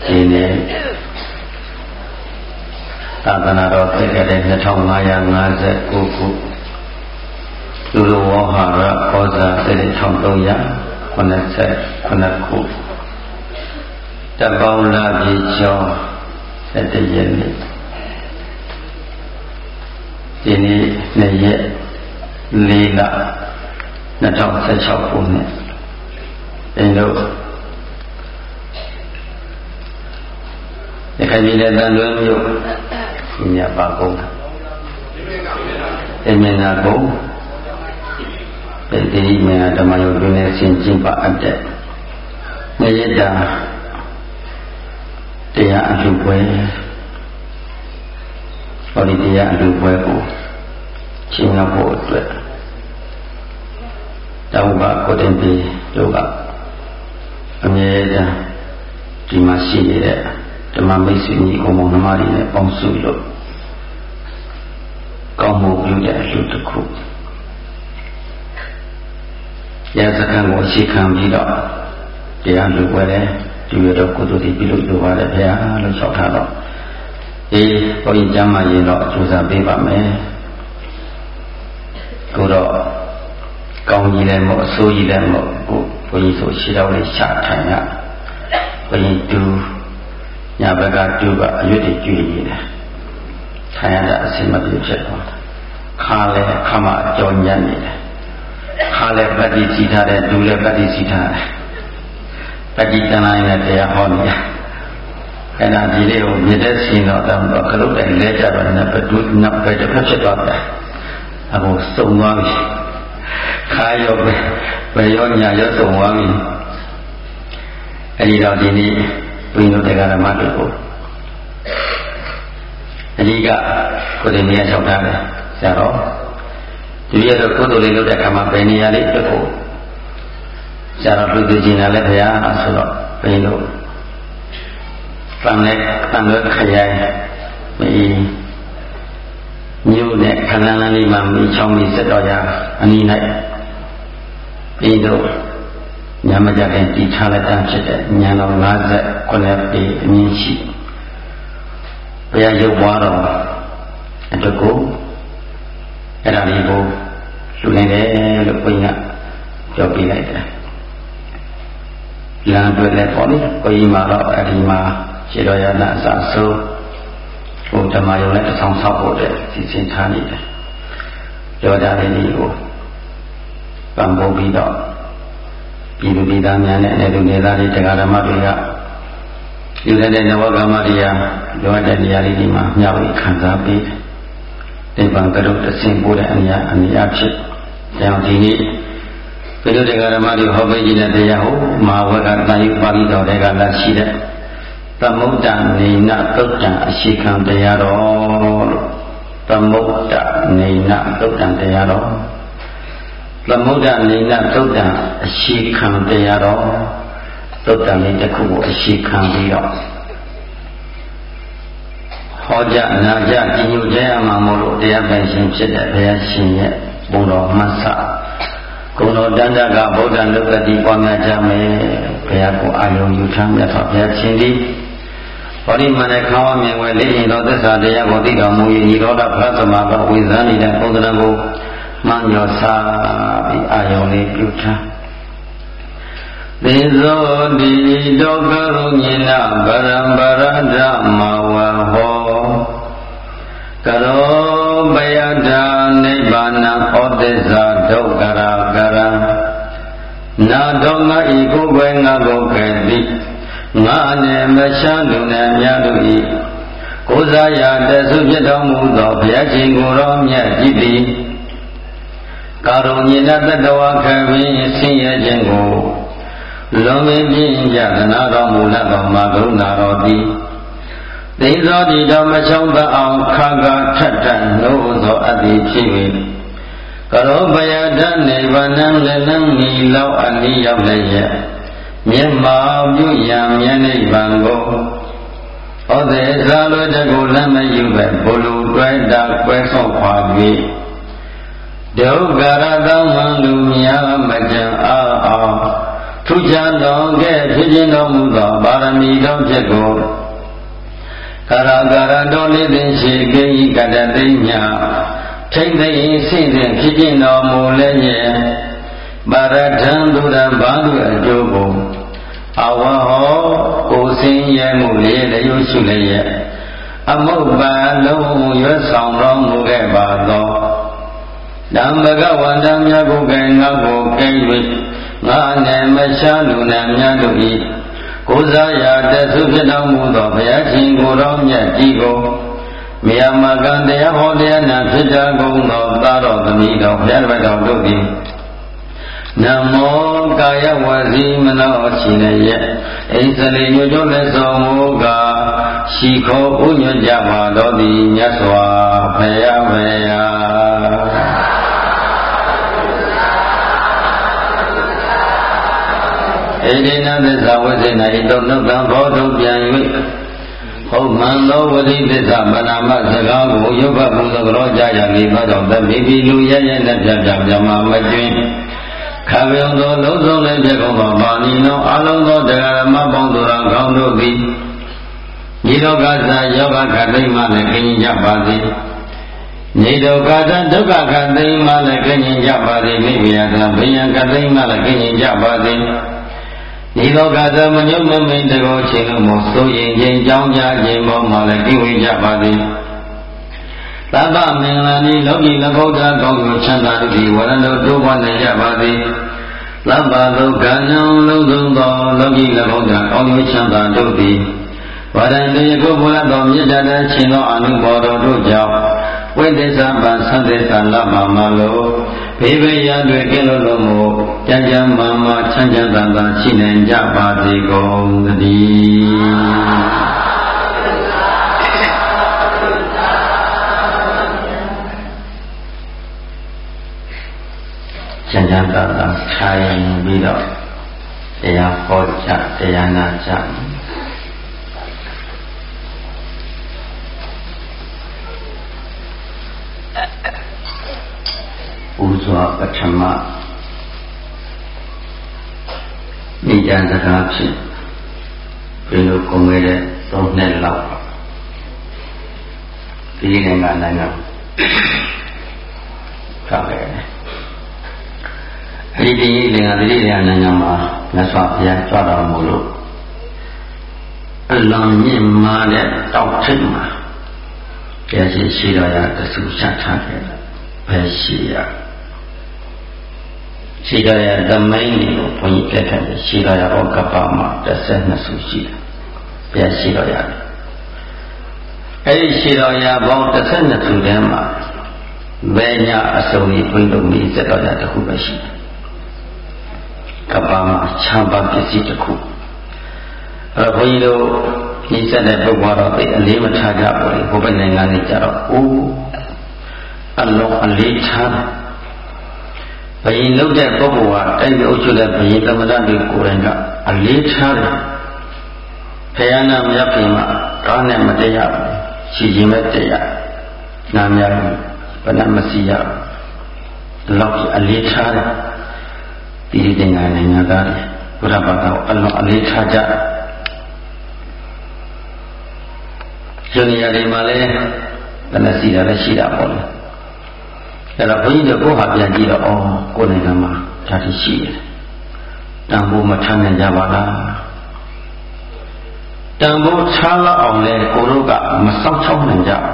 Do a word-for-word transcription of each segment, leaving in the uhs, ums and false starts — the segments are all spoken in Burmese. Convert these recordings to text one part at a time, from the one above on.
ဒီနေ့သာသနာတော်ဖြစ်ခဲ့တဲ့နှစ်ထောင်ငါးရာငါးဆယ်ကိုခုလူလိုဝဟာရဩဇာတစ်ထောင်သုံးရာခုနှစ်ဆယ်ခုနှစ်ခုတပေါင်းလာပြီကျော်ဆက်တရက်နေ့ဒီနေ့နေ့ရက်လေးလနှစ်ထောင်ဆယ်၆ခုနှစ်အင်းတို့ရခိုင်ပြည်နယ်တန်လွင်မြို့ဒီညပါကုန်းအမြင်နာကုန်းဒီမြင်ဓမ္မယုတ်တွင်နဲ့ဆင်ကျင်ပါအပ်တဲ့မြရတာတရားအလှပွဲဟောဒီတရားအလှပွဲကိုရှင်းရဖို့အတွက်တောင်းပါကိုတင်ပြီးတို့ကအမြဲတမ်းဒီမှာရှိနေတဲ့ဓမ္မမိတ်ဆွေညီအုံမောင်နှမတွေနဲ့ပေါင်းစုလို့ကောင်းမှုပြုတဲ့အလှတစ်ခုရာဇကံကိုရှေ့ခံပြီးတော့တရားလူပွဲတယ်ဒီရတော့ကုသိုလ်တွေပြုလို့လိုပါတယ်ဗျာလို့လျှောက်ထားတော့အေးဘုန်းကြီးကျမ်းမာရင်တော့ကြိုးစားပေးပါမယ်ကိုတော့ကောင်းကြီးလည်းမဟုတ်အဆိုးကြီးလည်းမဟုတ်ဘုန်းကြီးဆိုရှေ့တော့လေးရှာထိုင်ရဘုန်းကြီးတူညာဘက်ကတူကအရွတ်တွေကျွေးနေတယ်ထိုင်ရတာအစမပြေဖြစ်သွားတယ်ခါလဲခမအကြောညံ့နေတယ်ခါလဲပတ္တိစီထားတယ်ဒူလဲပတ္တိစီထားတယ်ပတ္တိတန်လိုက်နဲ့တရားဟောနေတယ်အဲ့ဒါဒီလေးကိုမြစ်တဲ့ရှင်တော်တောင်းတော့ခလုတ်တိုင်လဲကြတော့လည်းဘဒုနပ်ပဲတစ်ဖက်ဖြစ်သွားတယ်အခုစုံသွားပြီခါရောပဲဘယ်ရောညာရောစုံသွားပြီအဲ့ဒီတော့ဒီနေ့ဘုန်းကြီးတို့တရားဓမ္မတွေကိုအဓိကကိုယ်တင်မြတ်လျှောက်ထားတယ်ဆရာတော်ဒီရတော့ကုသိုလ်လေးလုပ်တဲ့အခါမှာဘယ်နေရာလေးတွေ့ဖို့ဆရာတော်လူသူကြီးနာလည်းဘုရားဆိုတော့ဘုန်းကြီးတို့တန်နဲ့တန်လွဲခရိုင်ဒီမြို့နဲ့ခဏလန်းလေးမှာမိချောင်းပြီးစက်တော်ရာအနီး၌ဘုန်းကြီးတို့ညမကြတဲ့တီထားလက်တန်းဖြစ်တဲ့ညံတော်၅ခုပေအမြင့်ရှိဘုရားရုပ်ပွားတော်အတွက်ကိုအဲ့ဒါလေးကိုလူနေတယ်လို့ဘုရားပြောပြလိုက်တယ်လမ်းတွေ့လဲပေါ့လေဘုရားမှာတော့အဒီမှာခြေတော်ရနာအစဆိုးဟိုဓမ္မယုံနဲ့တစ်ဆောင်ဆောက်ဖို့တဲ့စီစဉ်ထားနေတယ်ပြောကြတဲ့ဒီကိုပံပိုးပြီးတော့ပြည်သူပြည်သားများနဲ့အနေနဲ့နေသားတွေတရားဓမ္မတွေကယူတဲ့နဝကမ္မရိယာလောတဲ့နေရာလေးဒီမှာမျှဝေခံစားပေးတယ်။ဒီပံကရုတ္တဆင်ပို့တဲ့အရာအမြာဖြစ်။ကြောင့်ဒီနေ့ဘုရားတရားဓမ္မတွေဟောပေးခြင်းတဲ့တရားဟောမဟာဝကတာယုပါဠိတော်တွေကလာရှိတဲ့သမုဒ္ဒနေနသုတ်တံအရှိခံတရားတော်လို့သမုဒ္ဒနေနသုတ်တံတရားတော်သမုဒ္ဒနေနသုတ်တံအရှိခံတရားတော်သုတ်တံလေးတစ်ခုကိုအရှိခံပြီးတော့ဟောကြနာကြကြီးညိုကြရမှာမို့လို့တရားပိုင်ရှင်ဖြစ်တဲ့ဘုရားရှင်ရဲ့ဘုံတော်မှတ်စဂုဏတော်တန်တကဗုဒ္ဓလုကတိပွားများကြမယ်ဘုရားကိုအာယုံယူထမ်းမြတ်စွာဘုရားရှင်သည်ဟောဒီမနဲ့ခေါင်းမြင်ဝဲလေးရင်တော်သစ္စာတရားကိုသိတော်မူ၏ဤတော်ဖတ်သမာဘဝိဇ္ဇာနေတဲ့ပုံသဏ္ဍာန်ကိုမှန်ရောစားပြီးအာယုံလေးပြုထားသေဇောတိတောကရုညိနဗရံဗရဒမဝဟောကရောပယဒာနိဗ္ဗာနံဩသစ္စာဒုက္ခရာကရံနာတော်ငါဤကိုယ်ပဲငါကိုကဲ့သိငါနဲ့မရှားလူနဲ့မြတ်တို့ဤကိုးစားရာတဆုဖြစ်တော်မူသောဘုရားရှင်ကိုယ်တော်မြတ်ကြည်သည်ကာရုညိနတတဝခပင်ဆင်းရဲခြင်းကိုလွန်မင်းပြင်းကြသနာတော်မူလသောမဂုဏတော်သည်သိသောတိတော်မချုံသအောင်ခါကထက်တန်နိုးသောအတ္တိဖြစ်၍ကရောပယဒနိဗ္ဗာန်လည်းလန်းဤလောက်အနည်းရောက်လည်းရဲ့မျက်မှောက်ပြုရန်မြတ်နိဗ္ဗာန်ကိုဩသေသာလိုတကူလက်မယူပဲဘုလူတွဲတာကွဲဆော့ခွာ၍ဒုက္ခရတောင်းမှလူများမကြံအားအောင်ထူးခြားသောကဲ့ဖြစ်ခြင်းတော်မူသောပါရမီတော်ချက်ကိုကာရကာရတော်လေးသိရှိကိဤကတသိညာထိမ့်သိစိတ်စဉ်ဖြစ်ခြင်းတော်မူလည်းရဲ့ပါရထံသူရဘာသူအကျိုးကိုအဝဟောကိုစင်းရဲမှုလေးလျှို့ရှုလည်းရဲ့အမုတ်ပါလုံးရွတ်ဆောင်တော်မူခဲ့ပါသောဓမ္မကဝန္တမြတ်ကိုကဲငါကိုကဲ၍ငါနဲ့မရှားလူနဲ့မြတ်တို့၏ကိုးစားရာတဆုဖြစ်တော်မူသောဘုရားရှင်ကိုယ်တော်မြတ်ကြီးကိုမြတ်မကံတရားဟောတရားနာဖြစ်တာကုန်သောသာတော်သမီးတော်ဘုရားတော်တို့သည်နမောကာယဝစီမနောရှိနေရဲ့အိစလိညွတ်လည်းဆုံးမူကားရှိခေါ်ဥညွတ်ကြပါတော်သည်မြတ်စွာဘုရားဘုရားဣတိနသစ္စာဝိသေနဣတောနုတံဘောဓုပြန်၍ဟုတ်မှန်သောဝတိသစ္စာဗနာမစကားကိုရုပ်ဘပူဇော်ကြောကြရနေသောကြောင့်တမိပိလူရရနဲ့ပြပြပြမမကျွင်းခါပြုံသောလုံးစုံလည်းပြကုန်သောပါဏိနောအလုံးသောတရားဓမ္မပေါင်းသူတော်ကောင်းတို့သည်ဤလောကသာယောဂခတိမှလည်းခင်းကြပါစေနေဒုက္ခသာဒုက္ခခတိမှလည်းခင်းကြပါစေမိမိယသာဘယံခတိမှလည်းခင်းကြပါစေဒီလောကသမညုမမိန်တကောချင်းတို့မို့စိုးရင်ခြင်းကြောင်းကြခြင်းပေါ်မှာလည်းကိဝေကြပါသည်သဗ္ဗမင်္ဂလာနိလောကီလဘုဒ္ဓကောင်းကိုချမ်းသာသည်ဝရဏတို့တိုးပွားနိုင်ကြပါသည်သဗ္ဗဒုက္ခနံလုံးစုံသောလောကီလဘုဒ္ဓကောင်းကိုချမ်းသာတို့သည်ဝရဏတေကိုဘုရားတော်မြတ်တဲ့ရှင်သောအနုဘော်တော်တို့ကြောင့်ဝိသေသပံသံသေသလမမလို့ဘေးဘေးရတွေကင်းလို့လို့မို့ကြံကြံမာမာချမ်းချမ်းသာသာရှိနိုင်ကြပါစေကုန်သတည်းချမ်းချမ်းသာသာထိုင်ပြီးတော့တရားဟောကြတရားနာကြပူဇော်ပထမနိဒန်စကားဖြင့်ဘယ်လိုကုန်ခဲ့တဲ့သုံးနှစ်လောက်ဒီနိုင်ငံနိုင်ငံကခဲ့တယ်အဲဒီဒီနိုင်ငံဒီနိုင်ငံမှာမြတ်စွာဘုရားကြွတော်မူလို့အလွန်မြင့်မားတဲ့တောက်ထိပ်မှာကျရှိရှိတော်ရတဆူချထားခဲ့တယ်ပဲရှိရရှိတော်ရသမိုင်းကိုဘုန်းကြီးပြခဲ့တယ်ရှိတော်ရဩကပ္ပမှာတစ်ဆယ်နှစ်ဆူရှိတယ်ပဲရှိတော်ရအဲဒီရှိတော်ရပေါင်းတစ်ဆယ်နှစ်ဆူထဲမှာဘယ်ညာအစုံကြီးဘုန်းတော်မီစက်တော်ရတစ်ခုပဲရှိတယ်ကပ္ပမှာခြံပါပစ္စည်းတစ်ခုအဲဘုန်းကြီးတို့ဒီစက်တဲ့ပုဂ္ဂိုလ်တော့သိအလေးမထားကြဘူးလေဘုဘနိုင်ငံကြီးကြတော့အိုးအလုံးအလေးထားဘယင်လုပ်တဲ့ပုဂ္ဂိုလ်ကတိုက်ပြီးအုပ်ချုပ်တဲ့ဘယင်သမဏတွေကိုယ်တိုင်ကအလေးထားတယ်ဘုရားနာမရပြင်မှာကောင်းနဲ့မတရားဘူးရှိခြင်းပဲတရားနာမရဘူးဘယ်နဲ့မစီရဘူးလောက်အလေးထားတယ်ဒီဒီနိုင်ငံနိုင်ငံသားတွေဘုရားဘာသာကိုအလုံးအလေးထားကြယုံရည်မှာလည်းဘယ်နဲ့စီတာလဲရှိတာပေါ့လေအဲ့တော့ဘုန်းကြီးတို့ကိုဟာပြန်ကြည့်တော့အော်ကိုယ်နိုင်ငံမှာဒါတိရှိတယ်တန်ဖိုးမထမ်းနိုင်ကြပါလားတန်ဖိုးထားလောက်အောင်လဲကိုတို့ကမစောင့်ချောက်နိုင်ကြ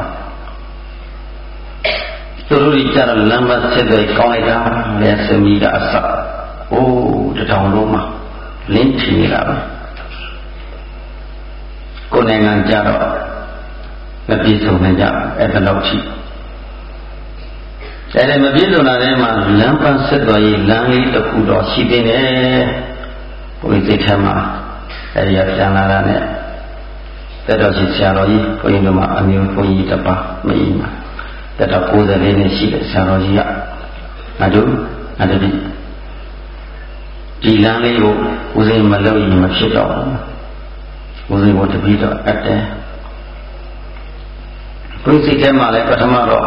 ဘူးသူတို့ကြီးကြတော့လမ်းမဆက်သွယ်ကောင်းလိုက်တာလဲစမီကအစအိုးတထောင်လုံးမှာလင်းထင်နေတာပဲကိုယ်နိုင်ငံကြတော့မပြေဆုံးနိုင်ကြအဲ့ဒါတော့ရှိဒါလည်းမပြေဆုံးတာထဲမှာလမ်းပန်းဆက်တော်ရေးလမ်းလေးတစ်ခုတော့ရှိသေးတယ်ဘုရားစိတ်ထဲမှာအဲ့ဒီပြန်လာတာနဲ့တက်တော်ရှိဆရာတော်ကြီးဘုန်းကြီးတို့မှာအမျိုးဘုန်းကြီးတစ်ပါးမင်းမှာတက်တော်ကိုယ်စားလေးနဲ့ရှိတဲ့ဆရာတော်ကြီးကငါတို့ငါတို့ဒီလမ်းလေးကိုဦးစိန်မလုပ်ရင်မဖြစ်တော့ဘူးဦးစိန်ကိုတပည့်တော်အပ်တယ်ဘုရားစိတ်ထဲမှာလည်းပထမတော့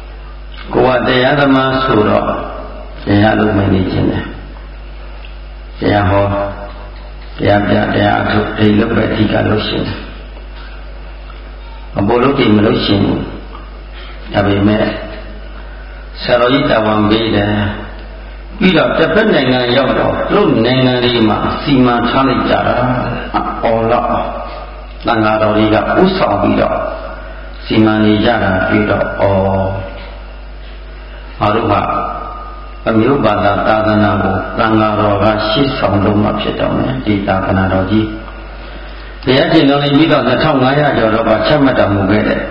ကိုယ်ကတရားသမားဆိုတော့တရားလုံးမနေခြင်းတယ်တရားဟောတရားပြတရားထုတ်ဒီလိုပဲအဓိကလို့ရှိတယ်အပေါ်လို့ဒီမလို့ရှိဘူးဒါပေမဲ့ဆရာတော်ကြီးတာဝန်ပေးတယ်ပြီးတော့တစ်ဖက်နိုင်ငံရောက်တော့သူတို့နိုင်ငံလေးမှာစီမံထားလိုက်ကြတာအော်တော့သံဃာတော်ကြီးကဥဆောင်ပြီးတော့စီမံနေကြတာပြီးတော့အော်ဘာလို့ကအမျိုးဘာသာသာသနာကိုသံဃာတော်ကရှေ့ဆောင်လို့မှဖြစ်တော့မယ်ဒီသာသနာတော်ကြီးတရားကျင့်တော်လေးပြီးတော့နှစ်ထောင်ငါးရာကျော်တော့ကချက်မှတ်တော်မူခဲ့တယ်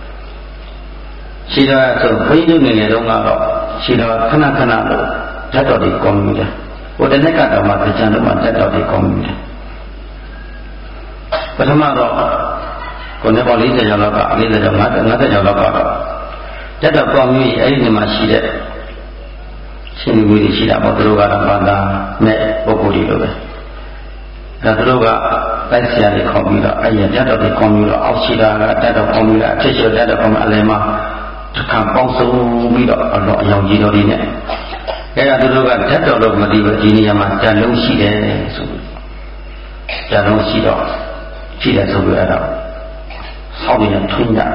ရှိတော်ဆိုဘုန်းကြီးနေနေတော့ကတော့ရှိတော်ခဏခဏလို့ဓာတ်တော်တွေကောင်းနေတာဟိုတနေ့ကတော့မှကြံတော့မှဓာတ်တော်တွေကောင်းနေတာပထမတော့ကိုယ်နဲ့ပေါ်၄၀ကျော်လောက်က၄၀ကျော်၅၀ကျော်လောက်ကတော့ဓာတ်တော်ကောင်းပြီးအဲ့ဒီမှာရှိတဲ့ရှင်လူကြီးရှိတာပေါ့သူတို့ကတော့ဘာသာမဲ့ပုဂ္ဂိုလ်တွေလိုပဲဒါသူတို့ကတိုက်ဆရာတွေခေါ်ပြီးတော့အဲ့ရဓာတ်တော်တွေကောင်းပြီးတော့အောက်ရှိတာကဓာတ်တော်ကောင်းပြီးတော့အထက်ရှိတဲ့ဓာတ်တော်ကောင်းအလယ်မှာတစ်ခါပေါင်းစုံပြီးတော့အလောအယောင်ကြီးတော်တွေနဲ့အဲ့ဒါသူတို့ကဓာတ်တော်လို့မသိဘူးဒီနေရာမှာဓာတ်လုံးရှိတယ်ဆိုပြီးဓာတ်လုံးရှိတော့ရှိတယ်ဆိုပြီးအဲ့တော့ဆောင်းရင်ထွန်းကြ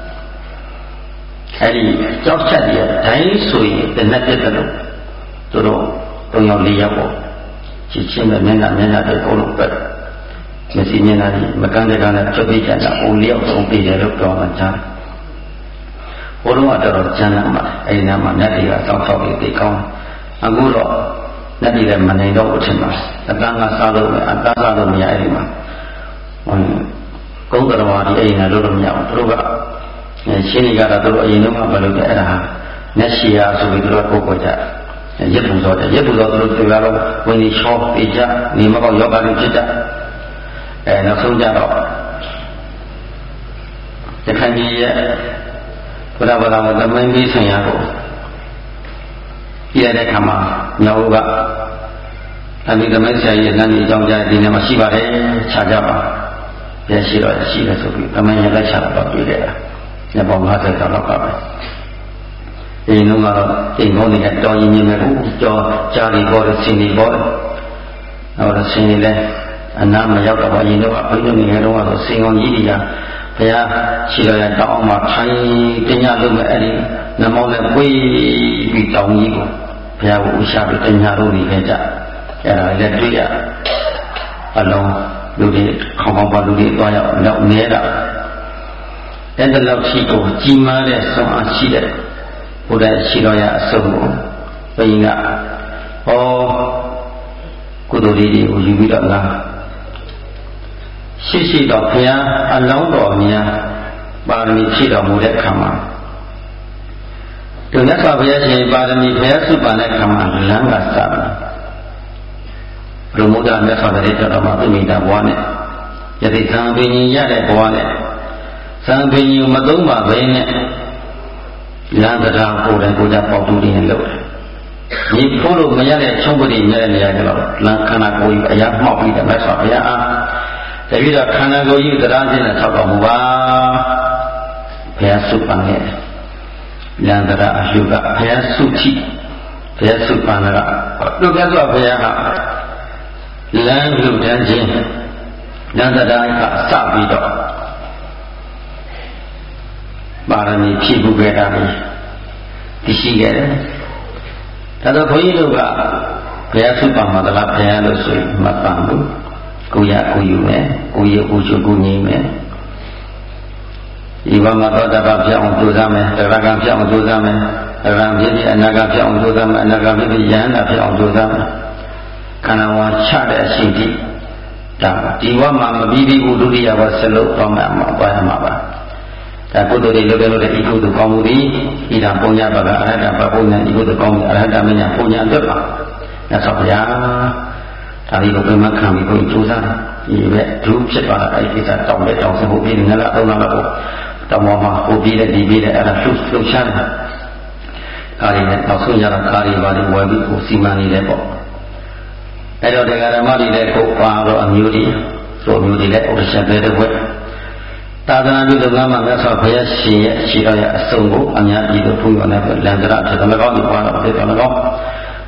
အဲ့ဒီကြောက်ချက်တွေဒိုင်းဆိုရင်တနက်တက်တယ်လို့သူတို့သုံးယောက်လေးယောက်ပေါ့ချစ်ချင်းပဲမျက်နှာမျက်နှာတွေအကုန်လုံးပဲမျက်စိမျက်နှာတွေမကန်းတဲ့ကလည်းချုပ်ပြီးကြတာအိုလျောက်ဆုံးပြီးတယ်လို့ပြောမှကြားဘုရားကတော့တော်ကျမ်းလာမှာအဲဒီနားမှာနတ်တွေကတောက်တောက်ပြီးသိကောင်းအခုတော့နတ်တွေလည်းမနိုင်တော့ဘူးထင်ပါအတန်းကစားလို့အတန်းစားလို့မရအဲဒီမှာကုန်းတော်ဝါဒီအဲဒီနားလို့လို့မရဘူးသူတို့ကရှင်းနေကြတာသူတို့အရင်တော့မလုပ်တဲ့အဲ့ဒါနတ်ရှိရာဆိုပြီးသူတို့ပုဂ္ဂိုလ်ကြရက်ပူတော်တဲ့ရက်ပူတော်သူတို့တွေ့ရတော့ဝင်ဒီချောပေးကြနေမကောက်ယောဂတွေဖြစ်ကြအဲနောက်ဆုံးကြတော့တခါကြီးရဲ့ဘုရားဘာသာမသမင်းပြီးဆင်ရကိုပြရတဲ့ခါမှာမြောက်ကအမိသမင်းဆရာကြီးနန်းကြီးအကြောင်းကြားဒီနေ့မှာရှိပါတယ်ခြားကြပါပြန်ရှိတော့ရှိတယ်ဆိုပြီးသမင်းရလိုက်ချတော့တွေ့ခဲ့တာညပေါင်း၅၀ကျော်လောက်ကပဲဒီနှုံးကတော့အိမ်ကောင်းတွေကတော်ရင်မြင်မယ်ကိုကြောကြားလီပေါ်တယ်ဆင်းလီပေါ်တယ်နောက်တော့ဆင်းလီလဲအနာမရောက်တော့အရင်တော့ဘုရားနေရာတော့ဆိုဆင်းကောင်းကြီးတွေကဘုရားရှိတော်ရတောင်းအောင်မှခိုင်းတင်ရလို့မဲ့အဲ့ဒီနမောနဲ့ပွေးပြီးတောင်းကြီးကိုဘုရားကိုဥရှာပြီးတင်ရလို့နေခဲ့ကြအဲ့ဒါလည်းတွေ့ရအလုံးလူတွေခေါင်းပေါင်းပါလူတွေတွားရောက်ရောက်နေတာအဲ့ဒါလောက်ရှိကိုကြီးမားတဲ့ဆွမ်းအားရှိတဲ့ဘုရားရှိတော်ရအစုံကိုဘုရင်ကဟောကုသိုလ်လေးတွေကိုယူပြီးတော့လားရှိရှိတော်ဘုရားအလောင်းတော်များပါရမီဖြည့်တော်မူတဲ့အခါမှာဒီမြတ်စွာဘုရားရှင်ပါရမီဘုရားစုပန်တဲ့အခါမှာလမ်းကစတာဘုမုဒ္ဒမြတ်စွာဘုရားတော်မှာပြမိတာဘဝနဲ့ယတိသံပင်ကြီးရတဲ့ဘဝနဲ့သံပင်ကြီးမသုံးပါဘဲနဲ့လမ်းတရားကိုယ်တိုင်ကိုယ်ကြပေါတူနေလို့ဒီဖိုးလို့မရတဲ့ချုံပတိမြဲတဲ့နေရာကျတော့လမ်းခန္ဓာကိုယ်ကြီးအရာမှောက်ပြီးတဲ့မြတ်စွာဘုရားအားတပည့်တော်ခန္ဓာကိုယ်ကြီးတရားချင်းနဲ့ထောက်တော်မူပါဘုရားစုပန်ရဲ့လမ်းတရားအလှကဘုရားစုတိဘုရားစုပန်ကတို့မြတ်စွာဘုရားကလမ်းလူတန်းချင်းလမ်းတရားကစပြီးတော့ပါရမီဖြည့်ဖို့ခဲ့တာလေသိရှိခဲ့တယ်ဒါတော့ဘုန်းကြီးတို့ကဘုရားစုပန်မှာသလားဘုရားလို့ဆိုရင်မပန်ဘူးကိုရကိုယူမယ်ကိုရကိုချုပ်ကိုငြိမ်းမယ်ဒီဘမှာတော့တပတ်ပြောင်းကြိုးစားမယ်တရကံပြောင်းကြိုးစားမယ်တရံဖြစ်ဖြစ်အနာကပြောင်းကြိုးစားမယ်အနာကဖြစ်ဖြစ်ယန္တာပြောင်းကြိုးစားမယ်ခန္ဓာဝါချတဲ့အရှိတိဒါဒီဘမှာမပြီးပြီးဘူးဒုတိယဘဆက်လို့တော့မှမပါရမှာပါဒါကုသိုလ်တွေလုပ်တယ်လို့ဒီကုသိုလ်ကောင်းမှုသည်ဤတာပုံညာဘကအရဟတဘပုံညာဤကုသိုလ်ကောင်းမှုအရဟတမညာပုံညာအတွက်ပါမြတ်စွာဘုရားဒါဒီလိုပြမခံပြီးကိုကြိုးစားဒီပဲဒုဖြစ်သွားတာအဲဒီကိစ္စတောင်းတဲ့တောင်းစဖို့ပြီးငါလာတော့လာတော့တောင်းမှာဟိုပြီးတဲ့ဒီပြီးတဲ့အဲ့ဒါလှုပ်လှုပ်ရှားတယ်ကာရီနဲ့နောက်ဆုံးရတာကာရီပါလိဝယ်ပြီးကိုစီမံနေတယ်ပေါ့အဲ့တော့တရားဓမ္မတွေလည်းကိုပါတော့အမျိုးတွေတို့မျိုးတွေလည်းဥပ္ပရှတဲ့တဲ့ဘက်သာသနာပြုလုပ်ငန်းမှာမြတ်စွာဘုရားရှင်ရဲ့ရှိတော်ရဲ့အစုံကိုအများကြီးတို့ဘုရားနဲ့လန္တရဖြစ်တယ်မကောင်းဘူးပါတော့ဖြစ်တယ်မကောင်း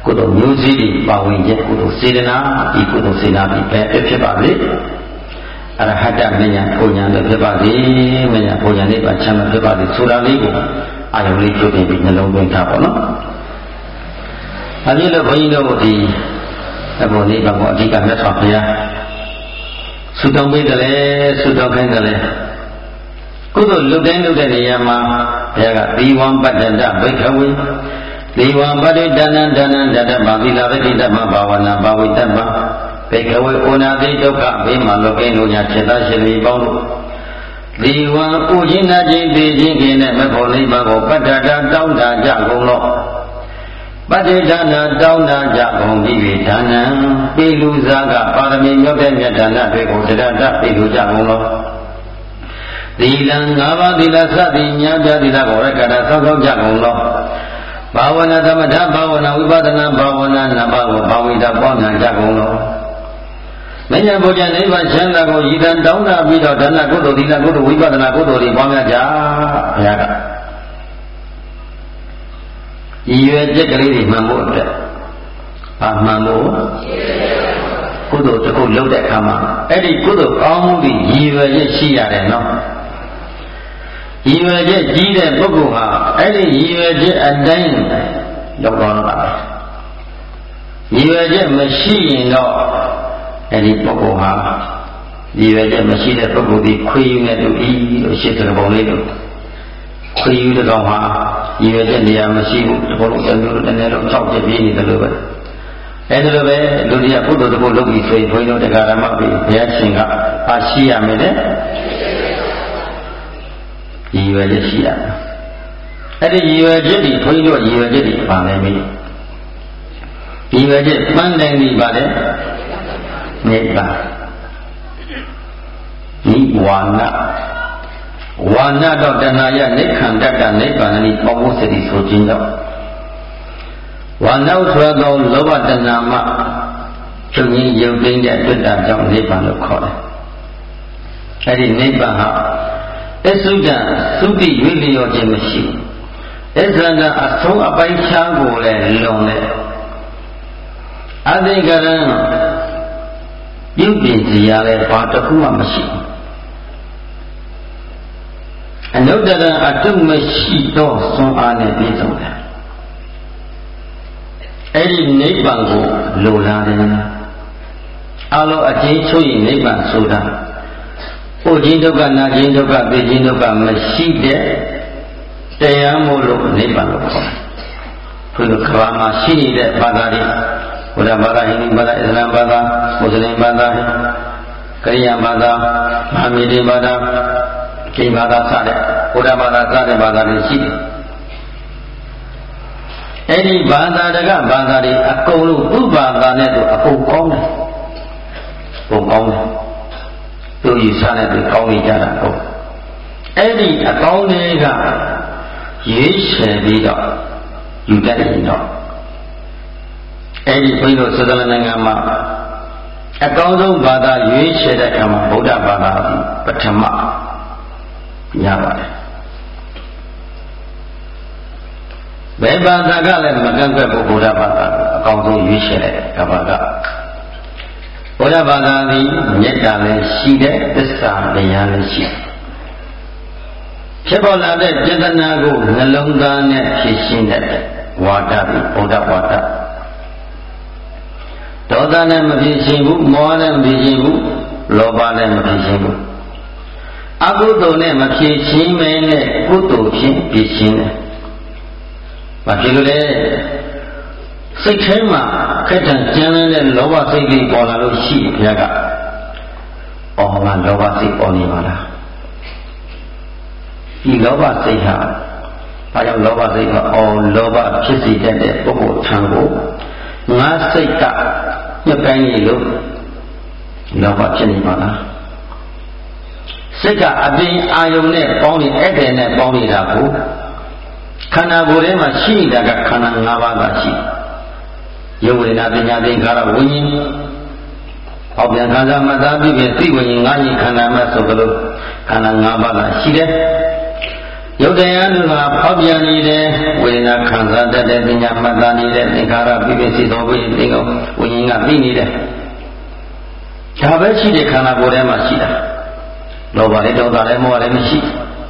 ကုသိုလ်မျိုးစေ့တွေပါဝင်ခြင်းကုသိုလ်စေတနာဒီကုသိုလ်စေတနာဒီပဲဖြစ်ပါလေအရဟတမဉ္ဇဉ်ဘုံဉာဏ်ဖြစ်ပါစေမဉ္ဇဉ်ဘုံဉာဏ်လေးပါချမ်းသာဖြစ်ပါစေဆိုတာလေးကိုအာယုံလေးပြုပြင်ပြီးနှလုံးသွင်းထားပါတော့။အဲဒီလိုဘုန်းကြီးတို့ဒီအဘုံလေးပါကိုအဓိကမြတ်စွာဘုရားဆုတောင်းပေးတယ်လေဆုတောင်းခိုင်းတယ်လေကုသိုလ်လုပ်တဲ့လုပ်တဲ့နေရာမှာဘုရားကသီဝံပတ္တန္တဘိက္ခဝေသီဝံပရိဒါနံဒါနံဒတ္တမသီလဝိတိတ္တမဘာဝနာဘာဝိတ္တမဘိက္ခဝေဩနာတိဒုက္ခဘေးမှာလောကင်းတို့ညာစေတရှင်တွေပေါင်းလို့ဒီဝံဥခြင်းနာခြင်းသိခြင်းခြင်းနဲ့မဖို့နိဗ္ဗာန်ကိုပတ္တတာတောင်းတာကြကုန်လို့ပတ္တိဒါနာတောင်းတာကြကုန်ပြီးပြီဒါနံပေလူစားကပါရမီမြောက်တဲ့မြတ်ဒါနတွေကိုတရတပေလူကြကုန်လို့သီလံငါးပါးသီလစသည်ညာပြသီလကိုရကတာဆောက်ဆောက်ကြကုန်လို့ဘာဝနာသမထဘာဝနာဝိပဿနာဘာဝနာနှစ်ပါးကိုဘာဝိတပေါင်းများကြကုန်လို့မဉ္ဇဉ်ဘုရားနိဗ္ဗာန်ချမ်းသာကိုရည်တန်တောင်းတာပြီးတော့ဒါနကုသိုလ်သီလကုသိုလ်ဝိပဿနာကုသိုလ်တွေပေါင်းများကြဘုရားကရည်ရွယ်ချက်ကလေးတွေမှန်ဖို့အတွက်ဘာမှန်ဖို့ကုသိုလ်တစ်ခုလုပ်တဲ့အခါမှာအဲ့ဒီကုသိုလ်ကောင်းမှုတွေရည်ရွယ်ချက်ရှိရတယ်နော်ရည်ရွယ်ချက်ကြီးတဲ့ပုဂ္ဂိုလ်ဟာအဲ့ဒီရည်ရွယ်ချက်အတိုင်းလုပ်တော့တာရည်ရွယ်ချက်မရှိရင်တော့အဲ့ဒီပုဂ္ဂိုလ်ဟာရည်ရွယ်ချက်မရှိတဲ့ပုဂ္ဂိုလ်ဒီခွေယူနေတူဤလို့ရှိတဲ့ပုံလေးတို့ခွေယူတဲ့ကောင်ဟာရည်ရွယ်ချက်နေရာမရှိဘူးဒီလိုတမျိုးတည်းတော့၆ချက်ပြည့်နေတယ်လို့ပဲအဲ့ဒါလိုပဲလူတွေကပုဂ္ဂိုလ်တစ်ခုလုပ်ပြီးဆိုရင်ဘုန်းကြီးတို့တရားဓမ္မပြီးဘုရားရှင်ကအားရှိရမယ်လေရည်ရွယ်ချက်ရှိရမယ်အဲ့ဒီရည်ရွယ်ချက်ဒီဘုန်းကြီးတို့ရည်ရွယ်ချက်ဒီပါမယ်မင်းရည်ရွယ်ချက်ပန်းတယ်ဒီပါလေနိဗ္ဗာန်နိဝါနဝါနတော့တဏှာယနိခန္တတနိဗ္ဗာန်ဤပေါင်းဖို့စတိဆိုခြင်းကြောင့်ဝါနဆိုသောလောဘတဏှာမှချုပ်ငင်းရုပ်သိမ်းတဲ့တွေ့တာကြောင့်နိဗ္ဗာန်လို့ခေါ်တယ်။အဲဒီနိဗ္ဗာန်ဟာအစုဒ္ဒသုတိရွေ့လျော်ခြင်းမရှိဘူး။အစ္ဆန္ဒအဆုံးအပိုင်းခြားကိုလည်းလွန်တဲ့အသိကရဏပြုပြင်စီရလဲဘာတစ်ခုမှမရှိဘူးအနုတ္တရအတုမရှိသောသွန်အားနဲ့ပြည့်စုံတယ်အဲ့ဒီနိဗ္ဗာန်ကိုလိုလားတယ်အလုံးအချင်းချုပ်ရင်နိဗ္ဗာန်ဆိုတာကိုယ်ချင်းဒုက္ခနာချင်းဒုက္ခသိချင်းဒုက္ခမရှိတဲ့တရားမို့လို့နိဗ္ဗာန်လို့ခေါ်တယ်ဘုရားကဘာမှာရှိနေတဲ့ဘာသာတွေဘုရားဘာသာဟိန္ဒူဘာသာအစ္စလာမ်ဘာသာမွတ်စလင်ဘာသာကရိယာဘာသာမဟာမိတိဘာသာကိဘာသာစတဲ့ဘုရားဘာသာစတဲ့ဘာသာတွေရှိတယ်အဲ့ဒီဘာသာတကဘာသာတွေအကုန်လုံးသူ့ဘာသာနဲ့သူအကုန်ကောင်းတယ်ပုံကောင်းတယ်သူယူဆတဲ့သူကောင်းနေကြတာပေါ့အဲ့ဒီအကောင်းတွေကရွေးချယ်ပြီးတော့ယူတတ်ရင်တော့အဲ့ဒီဘုန်းကြီးတို့သုဒ္ဓနိုင်ငံမှာအကောင်းဆုံးဘာသာရွေးချယ်တဲ့အခါမှာဗုဒ္ဓဘာသာပထမရပါတယ်ဘယ်ဘာသာကလည်းမကန့်ကွက်ဘူးဗုဒ္ဓဘာသာအကောင်းဆုံးရွေးချယ်တဲ့ကဘာကဗုဒ္ဓဘာသာသည်မေတ္တာလည်းရှိတဲ့သစ္စာတရားလည်းရှိဖြစ်ပေါ်လာတဲ့ចេตနာကိုနှလုံးသားနဲ့ဖြည့်ရှင်းတဲ့ဝါဒပြီးဗုဒ္ဓဝါဒဒေါသနဲ့မဖြည့်ရှင်းဘူးမောဟနဲ့မဖြည့်ရှင်းဘူးလောဘနဲ့မဖြည့်ရှင်းဘူးအကုသိုလ်နဲ့မဖြည့်ရှင်းမဲနဲ့ကုသိုလ်ဖြင့်ဖြည့်ရှင်းတယ်ဘာဖြစ်လို့လဲစိတ်ထဲမှာခက်ထန်ကျမ်းတဲ့လောဘစိတ်လေးပေါ်လာလို့ရှိဘုရားကအော်ငါလောဘစိတ်ပေါ်နေပါလားဒီလောဘစိတ်ဟာဘာကြောင့်လောဘစိတ်ကအော်လောဘဖြစ်စေတတ်တဲ့ပုဂ္ဂိုလ်ထံကိုငါစိတ်ကညှက်တိုင်းနေလို့လောဘဖြစ်နေပါလားစိတ်ကအပြင်အာယုန်နဲ့ပေါင်းနေဧည့်သည်နဲ့ပေါင်းနေတာကိုခန္ဓာကိုယ်ထဲမှာရှိနေတာကခန္ဓာ၅ပါးသာရှိရုပ်ဝေဒနာပညာသင်္ခါရဝိညာဉ်ဟောပြန်ခန္ဓာမှသာပြီးပြီသိဝိညာဉ်၅ဉာဏ်ခန္ဓာမှဆိုသလိုခန္ဓာ၅ပါးသာရှိတယ်ယုတ်တရားတို့ဟာဖောက်ပြန်နေတဲ့ဝေဒနာခံစားတတ်တဲ့ပညာမှတ်သားနေတဲ့သင်္ခါရပြည့်ပြည့်စုံသောဝိသင်္ကောဝိညာဉ်ကသိနေတယ်ဒါပဲရှိတဲ့ခန္ဓာကိုယ်ထဲမှာရှိတာလောဘလည်းဒေါသလည်းမောဟလည်းမရှိ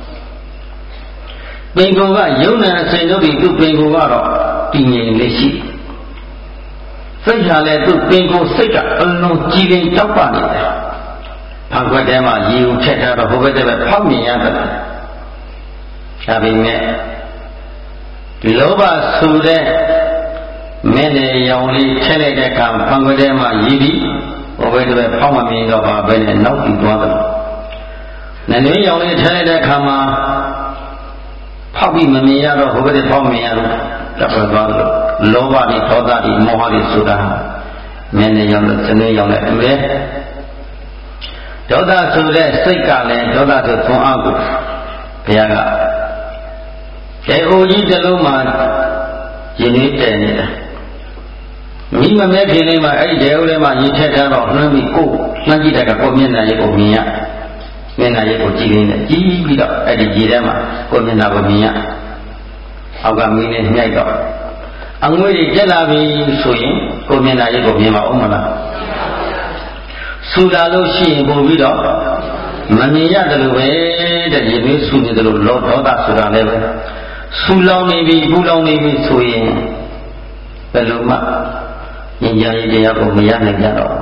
ပင်ကိုယ်ကယုံနာအစဉ်တို့ဒီသူ့ပင်ကိုယ်ကတော့တည်ငြိမ်လေးရှိစိတ်ဟာလည်းသူ့ပင်ကိုယ်စိတ်ကအလုံးကြည်လင်တောက်ပနေတယ်ဖန်ခွက်ထဲမှာရေကိုထည့်ထားတော့ဟိုဘက်တည်းပဲဖောက်မြင်ရတယ်ဒါပေမဲ့လောဘဆိုတဲ့မင်းရဲ့ရောင်လေးထည့်လိုက်တဲ့အခါဖန်ခွက်ထဲမှာရေပြီးဟိုဘက်တည်းပဲဖောက်မမြင်တော့ပါပဲနဲ့နောက်ပြီးသွားတယ်နည်းနည်းရောင်လေးထည့်လိုက်တဲ့အခါမှာဖောက်ပြီးမမြင်ရတော့ဟိုဘက်တည်းဖောက်မြင်ရတော့တပ်ပေါ်သွားတယ်လောဘတွေဒေါသတွေမောဟတွေဆိုတာမင်းရဲ့ရောင်လို့စနေရောင်နဲ့တူတယ်ဒေါသဆိုတဲ့စိတ်ကလည်းဒေါသဆိုသွန်အားကိုဘုရားကကဲအိုကြီးတစ်လုံးမှာရင်းနှီးတည်နေတယ်မိမမဲခင်လေးမှာအဲ့ဒီဒေဝလေးမှာရင်းထက်ထားတော့နှမ်းပြီးကိုနှမ်းကြည့်တဲ့ကကိုမျက်နှာရဲ့ကိုမြင်ရမျက်နှာရဲ့ကိုကြည့်နေတယ်ကြည့်ပြီးတော့အဲ့ဒီကြည်ထဲမှာကိုမျက်နှာကိုမြင်ရအောက်ကမင်းနဲ့ညှိုက်တော့အငွေတွေတက်လာပြီဆိုရင်ကိုမျက်နှာရဲ့ကိုမြင်ပါဦးမလားဆူလာလို့ရှိရင်ပို့ပြီးတော့မမြင်ရတယ်လို့ပဲတဲ့ရေသွေးဆူနေတယ်လို့လောဒေါသဆိုတာလည်းပဲဆူလောင်နေပြီပူလောင်နေပြီဆိုရင်ဘယ်လိုမှဉာဏ်ရည်တရားကိုမရနိုင်ကြတော့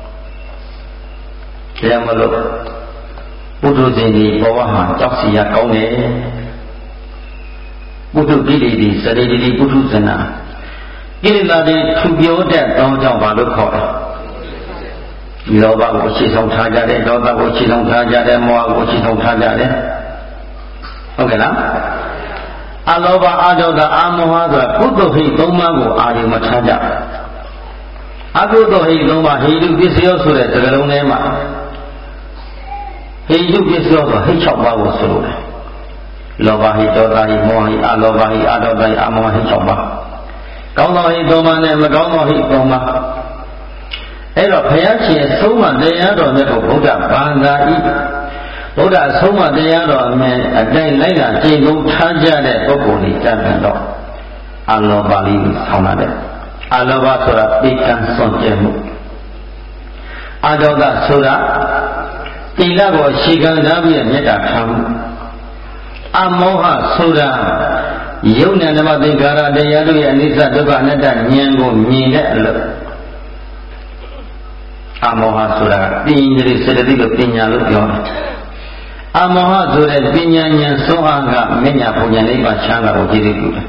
ဒါမှမဟုတ်ပုထုဇဉ်ဒီဘဝမှာကြောက်စီရကောင်းတယ်ပုထုကိလေသာစရိတိပုထုဇနာကိလေသာတွေထူပြောတတ်သောကြောင့်ဘာလို့ခေါ်လဲလောဘကိုအခြေဆောင်ထားကြတယ်ဒေါသကိုအခြေဆောင်ထားကြတယ်မောဟကိုအခြေဆောင်ထားကြတယ်ဟုတ်ကဲ့လားအလောဘအဒေါသအမောဟဆိုတာကုသိုလ်ဟိသုံးပါးကိုအာရုံမထားကြအကုသိုလ်ဟိသုံးပါးဟိတုပစ္စယောဆိုတဲ့စကားလုံးထဲမှာဟိတုပစ္စယောဆိုဟိ၆ပါးကိုဆိုလို့တယ်လောဘဟိဒေါသဟိမောဟဟိအလောဘဟိအဒေါသဟိအမောဟဟိ၆ပါးကောင်းသောဟိသုံးပါးနဲ့မကောင်းသောဟိသုံးပါးအဲ့တော့ဘုရားရှင်ဆုံးမတရားတော်မြတ်ကိုဗုဒ္ဓဘာသာဤဗုဒ္ဓဆုံးမတရားတော်အမြဲအတိုင်းလိုက်တာကျင့်သုံးထားကြတဲ့ပုဂ္ဂိုလ်ကြီးတတ်တယ်တော့အလောဘလေးဆောင်းလာတဲ့အလောဘဆိုတာပေကံစွန့်ကြဲမှုအဒေါသဆိုတာတိလကိုရှေခံထားပြီးမေတ္တာထားမှုအမောဟဆိုတာယုံနဲ့ဓမ္မသင်္ခါရတရားတို့ရဲ့အနိစ္စဒုက္ခအနတ္တဉာဏ်ကိုမြင်တဲ့အလို့အမောဟဆိုတာပညာရည်စေတသိက်လို့ပညာလို့ပြောတယ်အမောဟဆိုတဲ့ပညာဉာဏ်ဆုံးအားကမညာဘုံဉာဏ်နိဗ္ဗာန်ချမ်းသာကိုကြည့်သိပြုတယ်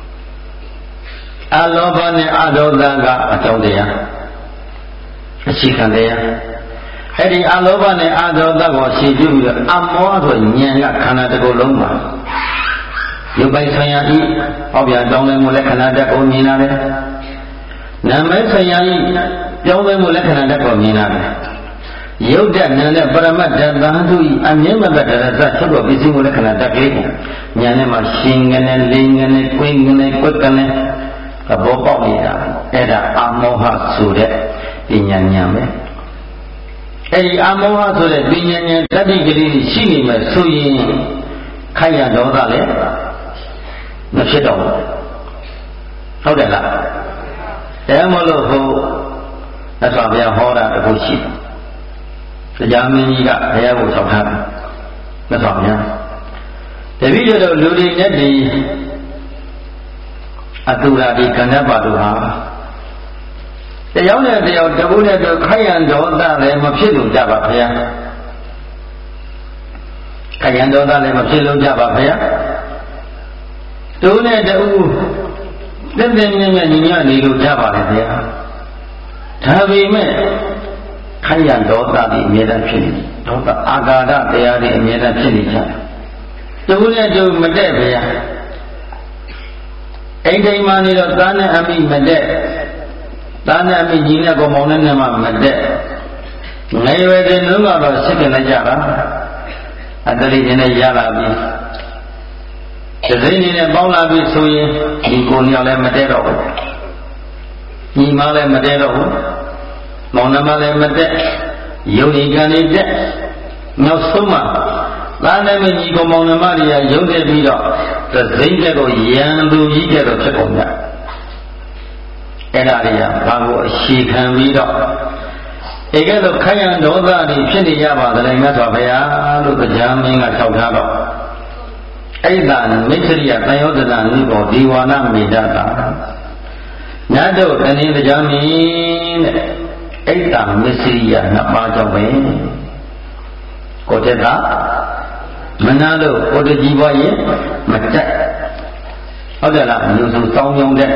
အလောဘနဲ့အဒေါသကအကြောင်းတရားအခြေခံတရားအဲ့ဒီအလောဘနဲ့အဒေါသကိုရှင်းပြပြီးတော့အမောဟဆိုဉာဏ်ကခန္ဓာတစ်ခုလုံးမှာရုပ်ပိုင်ဆိုင်ရာဤဟောပြတောင်းလဲမှုလက္ခဏာတက်ကိုမြင်ရတယ်နာမည်ဆိုင်ရာဤပြောင်းလဲမှုလက္ခဏာတက်ကိုမြင်ရတယ်ယုတ်တဲ့နာနဲ့ပရမတ္တသံသူဤအမြင့်မတ္တရသချုပ်တော်ပစ္စည်းမှုလက္ခဏာတက်ကလေးကိုညာနဲ့မှရှင်ငနဲ့လိန်ငနဲ့ကွင်းငနဲ့ကွက်ကနဲ့သဘောပေါက်နေတာအဲ့ဒါအမောဟဆိုတဲ့ပညာဉာဏ်ပဲအဲ့ဒီအမောဟဆိုတဲ့ပညာဉာဏ်တတိကလေးရှိနေမယ်ဆိုရင်ခိုက်ရဒေါသလည်းမဖြစ်တော့ဘူးဟုတ်တယ်လားဒါမှမဟုတ်ဟိုသက်တော်ဘုရားဟောတာတခုရှိတယ်တရားမင်းကြီးကဘုရားကိုဆောက်ထားတယ်သက်တော်ဘုရားတပည့်တော်လူတွေနဲ့ဒီအတူရာဒီကဏ္ဍပါတို့ဟာတယောက်နဲ့တယောက်တခုနဲ့တခုခိုက်ရန်ဒေါသလည်းမဖြစ်လို့ကြပါဘုရားခိုက်ရန်ဒေါသလည်းမဖြစ်လို့ကြပါဘုရားတူနဲ့တူတက်တဲ့မြင့်မြတ်ညီညွတ်နေလို့ကြပါလေဘုရားဒါပေမဲ့ခိုက်ရန်ဒေါသတွေအမြဲတမ်းဖြစ်နေဒေါသအာဃာတတရားတွေအမြဲတမ်းဖြစ်နေကြတယ်တူနဲ့တူမတက်ဘုရားအိမ်တိုင်းမှာနေတော့သားနဲ့အမိမတက်သားနဲ့အမိညီနဲ့ကောင်မောင်နဲ့နဲ့မှမတက်ငယ်ရွယ်တဲ့နှုန်းကတော့စစ်တင်လိုက်ကြတာအတလိနေနဲ့ရလာပြီတစိမ့်နေနဲ့ပေါင်းလာပြီဆိုရင်ဒီကိုညောင်လည်းမတက်တော့ဘူးညီမလည်းမတက်တော့ဘူးမောင်နှမလည်းမတက်ယုံကြည်ကံနေတက်နောက်ဆုံးမှသားနဲ့မကြီးကောင်မောင်နှမတွေကရုံးတဲ့ပြီးတော့သစိမ့်တဲ့ကိုရန်သူကြီးတဲ့တော့ဖြစ်ကုန်ကြအဲ့ဒါတွေကဘာကိုအရှိခံပြီးတော့ဧကဲ့သို့ခယံဒေါသတွေဖြစ်နေရပါသလဲမြတ်စွာဘုရားလို့တရားမင်းကထောက်ထားတော့အဲ့ဒါမိစ္ဆရိယတန်ယောဇနာနုဘောဒီဝါနမေတ္တာနတ်တို့တဏှိတရားမင်းတဲ့အဲ့ဒါမစ္ဆရိယနှစ်ပါးကြောင့်ပဲကိုတက်ကမနာလို့ကိုတကြီးပွားရင်မတက်ဟုတ်တယ်လားလူစုစောင်းယုံတဲ့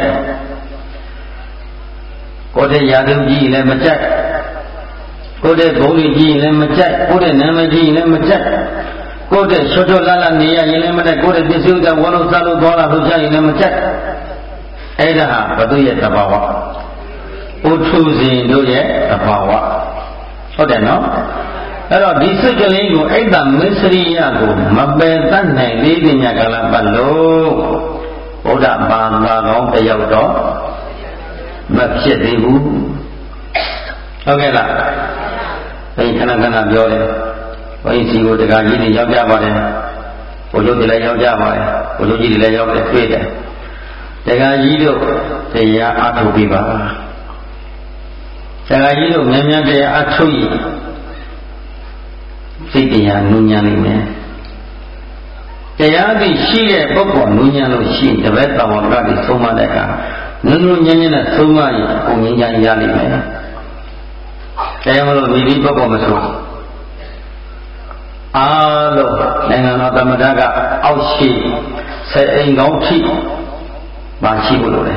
ကိုတဲ့ရာသူကြီးလည်းမတက်ကိုတဲ့ဘုံကြီးလည်းမတက်ကိုတဲ့နာမကြီးလည်းမတက်ကိုတဲ့ချွတ်ချွတ်လတ်လတ်နေရရင်လည်းမတက်ကိုတဲ့ပစ္စည်းဥစ္စာဝလို့စားလို့သွားလာလို့ကြရင်လည်းမတက်အဲ့ဒါဟာဘသူရဲ့သဘာဝဥထုစဉ်တို့ရဲ့သဘာဝဟုတ်တယ်နော်အဲ့တော့ဒီစိတ်ကလေးကိုအိတ်တမစ္စရိယကိုမပယ်တတ်နိုင်သေးတဲ့ညကာလပတ်လို့ဘုရားဘာသာကောင်းတယောက်တော့မဖြစ်သေးဘူးဟုတ်ကဲ့လားအဲဒီခဏခဏပြောတယ်ဘုန်းကြီးစီကိုတခါကြီးတွေရောက်ကြပါတယ်ဘုရားတွေလည်းရောက်ကြပါတယ်ဘုရားကြီးတွေလည်းရောက်တယ်တွေ့တယ်တခါကြီးတို့တရားအထုတ်ပြီးပါတခါကြီးတို့မြန်မြန်တရားအထုတ်ရင်စိတ်တရားနူးညံ့လိမ့်မယ်တရားသိရှိတဲ့ပုဂ္ဂိုလ်နူးညံ့လို့ရှိရင်တပည့်တော်ကဒီဆုံးမတဲ့အခါနုံနုံညံ့ညံ့နဲ့ဆုံးမရင်ကိုငြိမ်းချမ်းရလိမ့်မယ်တရားမလို့မိဒီပုဂ္ဂိုလ်မဆိုအားလို့နိုင်ငံတော်သမ္မတကအောက်ရှိဆယ်အိမ်ကောင်းထိမရှိဘူးလို့လေ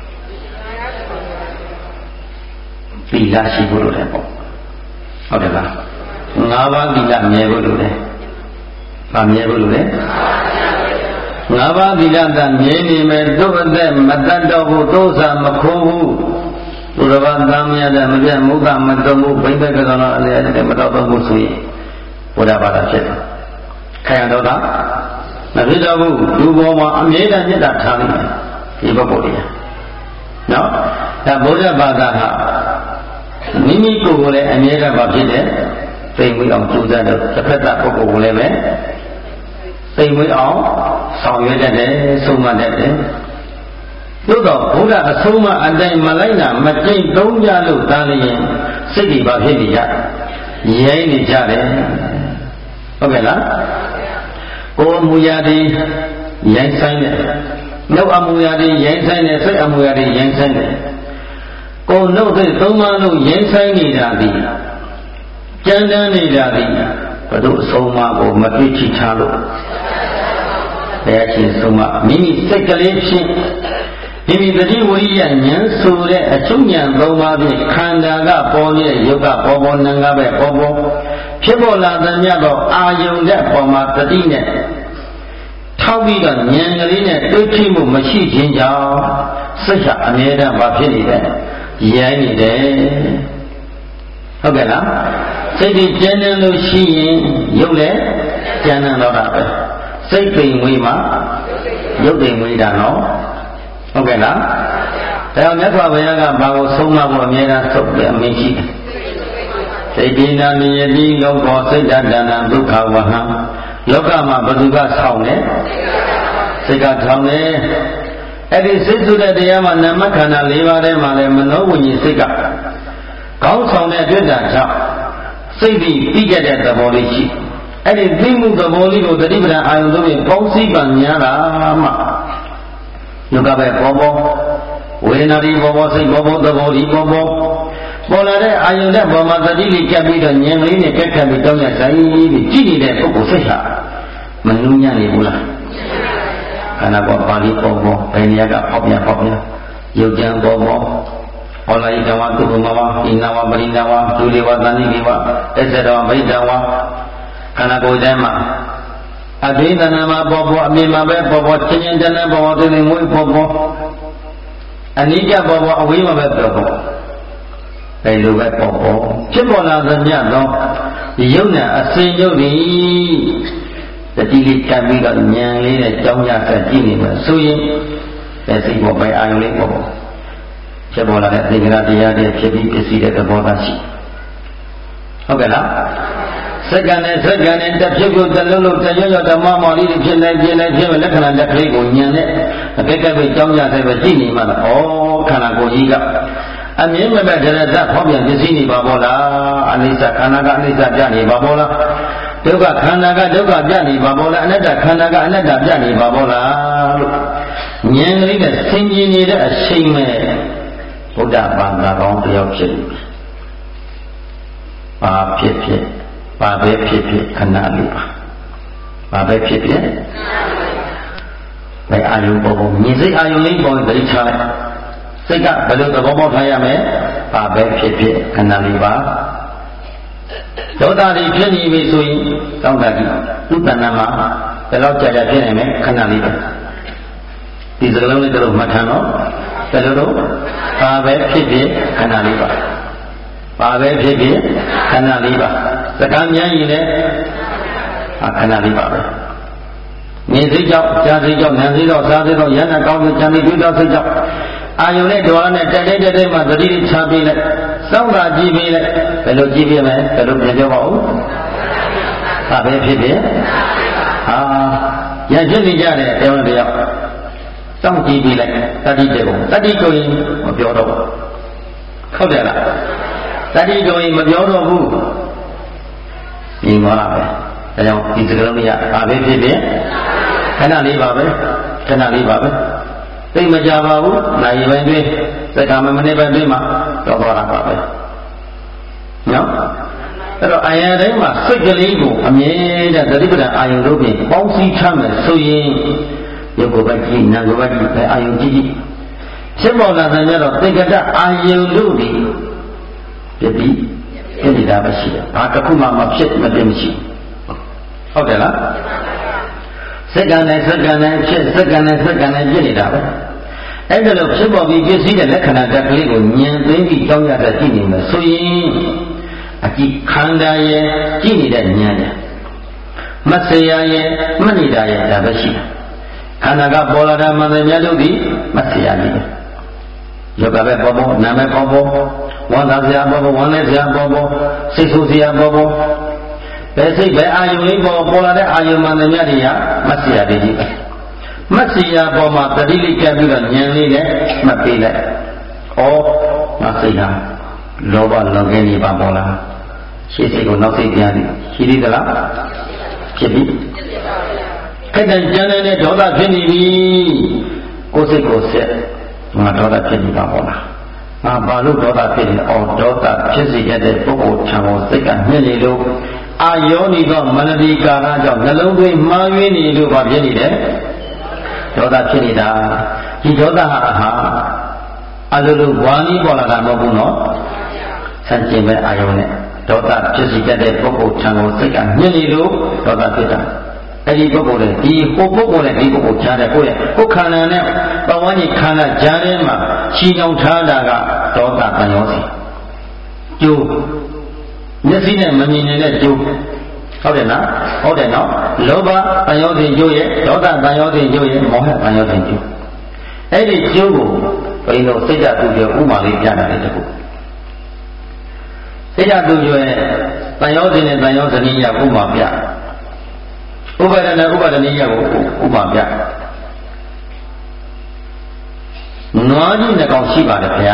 သီလရှိဘူးလို့လေပေါ့ဟုတ်တယ်လားငါးပါးသီလမြဲဘူးလို့လေမမြဲဘူးလို့လေငါးပါးသီလသာမြဲနေမယ်တို့အသက်မတတ်တော့ဘူးသို့စာမခိုးဘူးသူတော်ဘာသာမရတဲ့မပြတ်မုသမမတော်ဘူးဘိမ့်ဘက်ကတော်အလျက်တဲ့မတော်တော့ဘူးဆိုရင်ဘုရားဘာသာဖြစ်တယ်ခယံတော်တာမဖြစ်တော့ဘူးလူပေါ်မှာအမြဲတမ်းမြတ်တာထားလိမ့်မယ်ဒီပုဂ္ဂိုလ်တွေနော်ဒါဘုရားဘာသာဟာမိမိကိုယ်ကိုလည်းအမြဲတမ်းပါဖြစ်တယ်သိမ့်ဝေးအောင်ကြိုးစားတော့တစ်ဖက်သားပုဂ္ဂိုလ်ကိုလည်းပဲသိမ့်ဝေးအောင်ဆောင်ရွက်တတ်တယ်ဆုံးမတတ်တယ်သို့တော့ဘုရားအဆုံးအမအတိုင်းမလိုက်တာမတိတ်သုံးကြလို့သားလျင်စိတ်တွေပါဖြစ်နေကြရဲနေကြတယ်ဟုတ်ကဲ့လားကိုယ်အမူအရာတွေရိုင်းဆိုင်တယ်နှုတ်အမူအရာတွေရိုင်းဆိုင်တယ်စိတ်အမူအရာတွေရိုင်းဆိုင်တယ်ကိုယ်နှုတ်စိတ်သုံးပါးလုံးရိုင်းဆိုင်နေတာဒီကြမ်းတမ်းနေတာဒီဘုဒ္ဓအဆုံးအမကိုမတွေ့ချထားလို့ဘယ်အချင်းဆုံးမမိမိစိတ်ကလေးဖြင့်မိမိတတိဝိရိယဉာဏ်ဆိုတဲ့အချုပ်ဉာဏ်သုံးပါးဖြင့်ခန္ဓာကပေါ်ရဲ့ယုတ်ကပေါ်ပေါ်နာငါပဲပေါ်ပေါ်ဖြစ်ပေါ်လာသမျှသောအာယုန်တဲ့ပေါ်မှာတတိနဲ့ထောက်ပြီးတော့ဉာဏ်ကလေးနဲ့တွေ့ထိမှုမရှိခြင်းကြောင့်စိတ်ဟာအမြဲတမ်းဘာဖြစ်နေတယ်ရိုင်းနေတယ်ဟုတ်ကဲ့လားစိတ်ကြီးကျဉ်းနေလို့ရှိရင်ယုတ်လည်းကျဉ်းနေတော့တာပဲစိတ်ပိန်ဝေးမှာရုပ်ပိန်ဝေးတာနော်ဟုတ်ကဲ့လားဒါကြောင့်မြတ်စွာဘုရားကဘာကိုဆုံးမဖို့အမြဲတမ်းဆုတ်တယ်အမင်းရှိတယ်စိတ်ဒိနာမြယတိလောကောစိတ်တဏ္ဍာဒုက္ခဝဟံလောကမှာဘယ်သူကဆောင်းလဲစိတ်ကထောင်းတယ်အဲ့ဒီစိတ်ဆိုတဲ့တရားမှာနာမခန္ဓာ၄ပါးထဲမှာလည်းမနောဝိညာဉ်စိတ်ကကောင်းဆောင်တဲ့အတွက်ကြောင့်စိတ်ပြီးပြီးခဲ့တဲ့သဘောလေးရှိအဲ့ဒီသိမှုသဘောလေးကိုတတိပဒံအာယုံတို့ပြင်ပေါင်းစည်းပံများတာမှယုတ်ကပဲပေါ်ပေါ်ဝေဒနာဒီပေါ်ပေါ်စိတ်ပေါ်ပေါ်သဘောဒီပေါ်ပေါ်ပေါ်လာတဲ့အာယုံနဲ့ပေါ်မှာတတိလေးကြပ်ပြီးတော့ဉာဏ်လေးနဲ့ကက်ခတ်ပြီးတောင်းရဆိုင်ပြီးကြည့်နေတဲ့ပုဂ္ဂိုလ်စိတ်ဟာမနှူးညံ့နေဘူးလားခန္ဓာပေါ်ပါဠိပေါ်ပေါ်ဘယ်နေရာကပေါက်ပြန်ပေါက်ပြန်ယုတ်ကြံပေါ်ပေါ်ဟောလာဣဒဝသုဘမဝဣနာဝပရိနာဝဒုလေဝသန္တိလေဝအစ္ဆဒဝဗိဒဝခန္ဓာကိုယ်ထဲမှာအဘိဓမ္မာမှာပေါ်ပေါ်အမြင်မှာပဲပေါ်ပေါ်ချင်းချင်းတန်းတန်းပေါ်ပေါ်တွင်ငွေပေါ်ပေါ်အနိစ္စပေါ်ပေါ်အဝေးမှာပဲပေါ်ပေါ်ဘယ်လိုပဲပေါ်ပေါ်ဖြစ်ပေါ်လာသမျှသောယုံနဲ့အစဉ်ယုတ်ဒီတတိလေးကပ်ပြီးတော့ဉာဏ်လေးနဲ့ကြောင်းရဆက်ကြည့်နေမှာဆိုရင်အဲစိတ်ပေါ်ပဲအာယုလေးပေါ်ပေါ်ဖြစ်ပေါ်လာတဲ့သင်္ခါရတရားတွေဖြစ်ပြီးပစ္စည်းတဲ့သဘောသားရှိဟဟုတ်ကဲ့လားစက္ကန့်နဲ့စက္ကန့်နဲ့တစ်ဖြစ်ကိုတစ်လုံးလုံးတစ်ရွရွဓမ္မမော်လေးဖြစ်နေပြင်းနေဖြစ်လက္ခဏာတစ်ခေကိုညံတဲ့အကဲကဲပဲကြောင်းကြတဲ့ပဲကြည့်နေမှတော့ဩခန္ဓာကိုယ်ကြီးကအမြင်မဲ့တဲ့ဒရဇဖောက်ပြန်ပစ္စည်းနေပါဘောလားအနိစ္စခန္ဓာကအနိစ္စပြနေပါဘောလားဒုက္ခခန္ဓာကဒုက္ခပြနေပါဘောလားအနတ္တခန္ဓာကအနတ္တပြနေပါဘောလားလို့ဉာဏ်ကလေးနဲ့ဆင်ခြင်နေတဲ့အချိန်မဲ့ဘုရားဘာသာကောင်းတယောက်ဖြစ်နေပါဖြစ်ဖြစ်ဘာပဲဖြစ်ဖြစ်ခဏလေးပါဘာပဲဖြစ်ဖြစ်ဘယ်အာယုပေါ်ပေါ်မြင်စိတ်အာယုလေးပေါ်ပြီးထားလိုက်စိတ်ကဘယ်လိုသဘောပေါက်ထားရမလဲဘာပဲဖြစ်ဖြစ်ခဏလေးပါဒေါသတွေဖြစ်နေပြီဆိုရင်တောင်းတကြည့်သူ့တဏ္ဍာမှာဘယ်တော့ကြာကြာဖြစ်နေမလဲခဏလေးပါဒီစကားလုံးလေးတို့မှတ်ထားတော့ဘယ်လိုတော့ဘာပဲဖြစ်ဖြစ်ခဏလေးပါဘာပဲဖြစ်ဖြစ်ခဏလေးပါစကားများရင်လည်းခဏလေးပါပဲမြင်စိတ်ကြောင့်ကြားစိတ်ကြောင့်ဉာဏ်စိတ်ကြောင့်စားစိတ်ကြောင့်ဉာဏ်နဲ့ကောင်းတဲ့ဉာဏ်နဲ့တွေ့တော့စိတ်ကြောင့်အာယုန်နဲ့ဒေါသနဲ့တက်တဲ့တက်တဲ့မှာသတိချပေးလိုက်စောင့်တာကြည့်ပေးလိုက်ဘယ်လိုကြည့်ပေးမလဲဘယ်လိုပြန်ပြောပါဦးဘာပဲဖြစ်ဖြစ်ဟာရဖြစ်နေကြတဲ့တရားတရားစောင့်ကြည့်ပေးလိုက်တတိတေဘုံတတိကိုရင်မပြောတော့ဘူးဟုတ်တယ်လားတတိကိုရင်မပြောတော့ဘူးမြင်သွားတာပဲဒါကြောင့်ဒီစကားလုံးတွေကဘာပဲဖြစ်ဖြစ်ခဏလေးပါပဲခဏလေးပါပဲသိမကြပါဘူးနိုင်ပိုင်းတွင်စက္ကမမိနစ်ပိုင်းတွင်မှတော့သွားတာပါပဲနော်အဲ့တော့အာယုန်တိုင်းမှာစိတ်ကလေးကိုအမြဲတမ်းသတိပဋ္ဌာန်အာယုန်တို့ဖြင့်ပေါင်းစည်းထားမယ်ဆိုရင်ရုပ်ကိုယ်ပဲကြည့်နာမ်ကိုယ်ပဲကြည့်ပဲအာယုန်ကြည့်ကြည့်ဖြစ်ပေါ်လာတဲ့ကြတော့သင်္ကတအာယုန်တို့ဒီပြပြီးဖြစ်နေတာပဲရှိတယ်ဘာတစ်ခုမှမဖြစ်မပြမရှိဟုတ်တယ်လားစက္ကန့်နဲ့စက္ကန့်နဲ့ဖြစ်စက္ကန့်နဲ့စက္ကန့်နဲ့ပြည့်နေတာပဲအဲ့ဒါလို့ဖြစ်ပေါ်ပြီးပြည့်စည်တဲ့လက္ခဏာတက်ကလေးကိုဉာဏ်သိပြီးကြောင်းရတဲ့ကြည့်နေမယ်ဆိုရင်အကြည့်ခန္ဓာရဲ့ကြည့်နေတဲ့ဉာဏ်ရဲ့မဆရာရဲ့မှတ်နေတာရဲ့ဒါပဲရှိတယ်ခန္ဓာကပေါ်လာတာမှန်တယ်များလို့ဒီမဆရာကြီးယောဂပဲပေါ်ပေါ်နာမည်ပေါ်ပေါ်ဝန္တာဆရာပေါ်ပေါ်ဝန္နေဆရာပေါ်ပေါ်စိတ်ဆိုးဆရာပေါ်ပေါ်ဘယ်စိတ်ပဲအာယုန်လေးပေါ်ပေါ်လာတဲ့အာယုန်မှန်တယ်များတွေကမဆရာကြီးပဲမဆရာပေါ်မှာတတိလေးကပ်ပြီးတော့ဉာဏ်လေးနဲ့မှတ်ပေးလိုက်ဩမဆရာလောဘလောကင်းနေပါပေါ်လားရှေ့စိတ်ကိုနောက်စိတ်ပြန်ပြီးရှိသေးသလားဖြစ်ပြီခက်တဲ့ကြမ်းတဲ့ဒေါသဖြစ်နေပြီကိုယ်စိတ်ကိုဆက်ငါဒေါသဖြစ်နေပါပေါ်လားငါဘာလို့ဒေါသဖြစ်နေအောင်ဒေါသဖြစ်စေရတဲ့ပုဂ္ဂိုလ်ထံကိုစိတ်ကညှစ်နေလို့အာယောနိသောမနတိကာရကြောင့်နှလုံးသွင်းမှားယွင်းနေလို့ဘာဖြစ်နေလဲဒေါသဖြစ်နေတာဒီဒေါသဟာဟာအလိုလိုဝါနီးပေါ်လာတာမဟုတ်ဘူးနော်ဆန့်ကျင်မဲ့အာယုံနဲ့ဒေါသဖြစ်စေတတ်တဲ့ပုဂ္ဂိုလ်ထံကိုစိတ်ကညှစ်နေလို့ဒေါသဖြစ်တာအဲ့ဒီပုဂ္ဂိုလ်နဲ့ဒီဟိုပုဂ္ဂိုလ်နဲ့ဒီပုဂ္ဂိုလ်ကြားတဲ့ကိုယ့်ရဲ့ကိုယ်ခန္ဓာနဲ့ပဝန်းကျင်ခန္ဓာကြားထဲမှာချီနှောင်ထားတာကဒေါသတန်ရောစီကျိုးမျက်စိနဲ့မမြင်နိုင်တဲ့ကျိုးဟုတ်တယ်နော်ဟုတ်တယ်နော်လောဘတန်ရောစီကျိုးရဲ့ဒေါသတန်ရောစီကျိုးရဲ့မောဟတန်ရောစီကျိုးအဲ့ဒီကျိုးကိုဘယ်လိုစိတ်ဓာတ်သူရဲ့ဥမာလေးပြတာလဲတခုစိတ်ဓာတ်သူရဲ့တန်ရောစီနဲ့တန်ရောစနိယဥမာပြဥပါဒနာဥပါဒနိယကိုဥပမာပြနွားကြီးတစ်ကောင်ရှိပါတယ်ခင်ဗျာ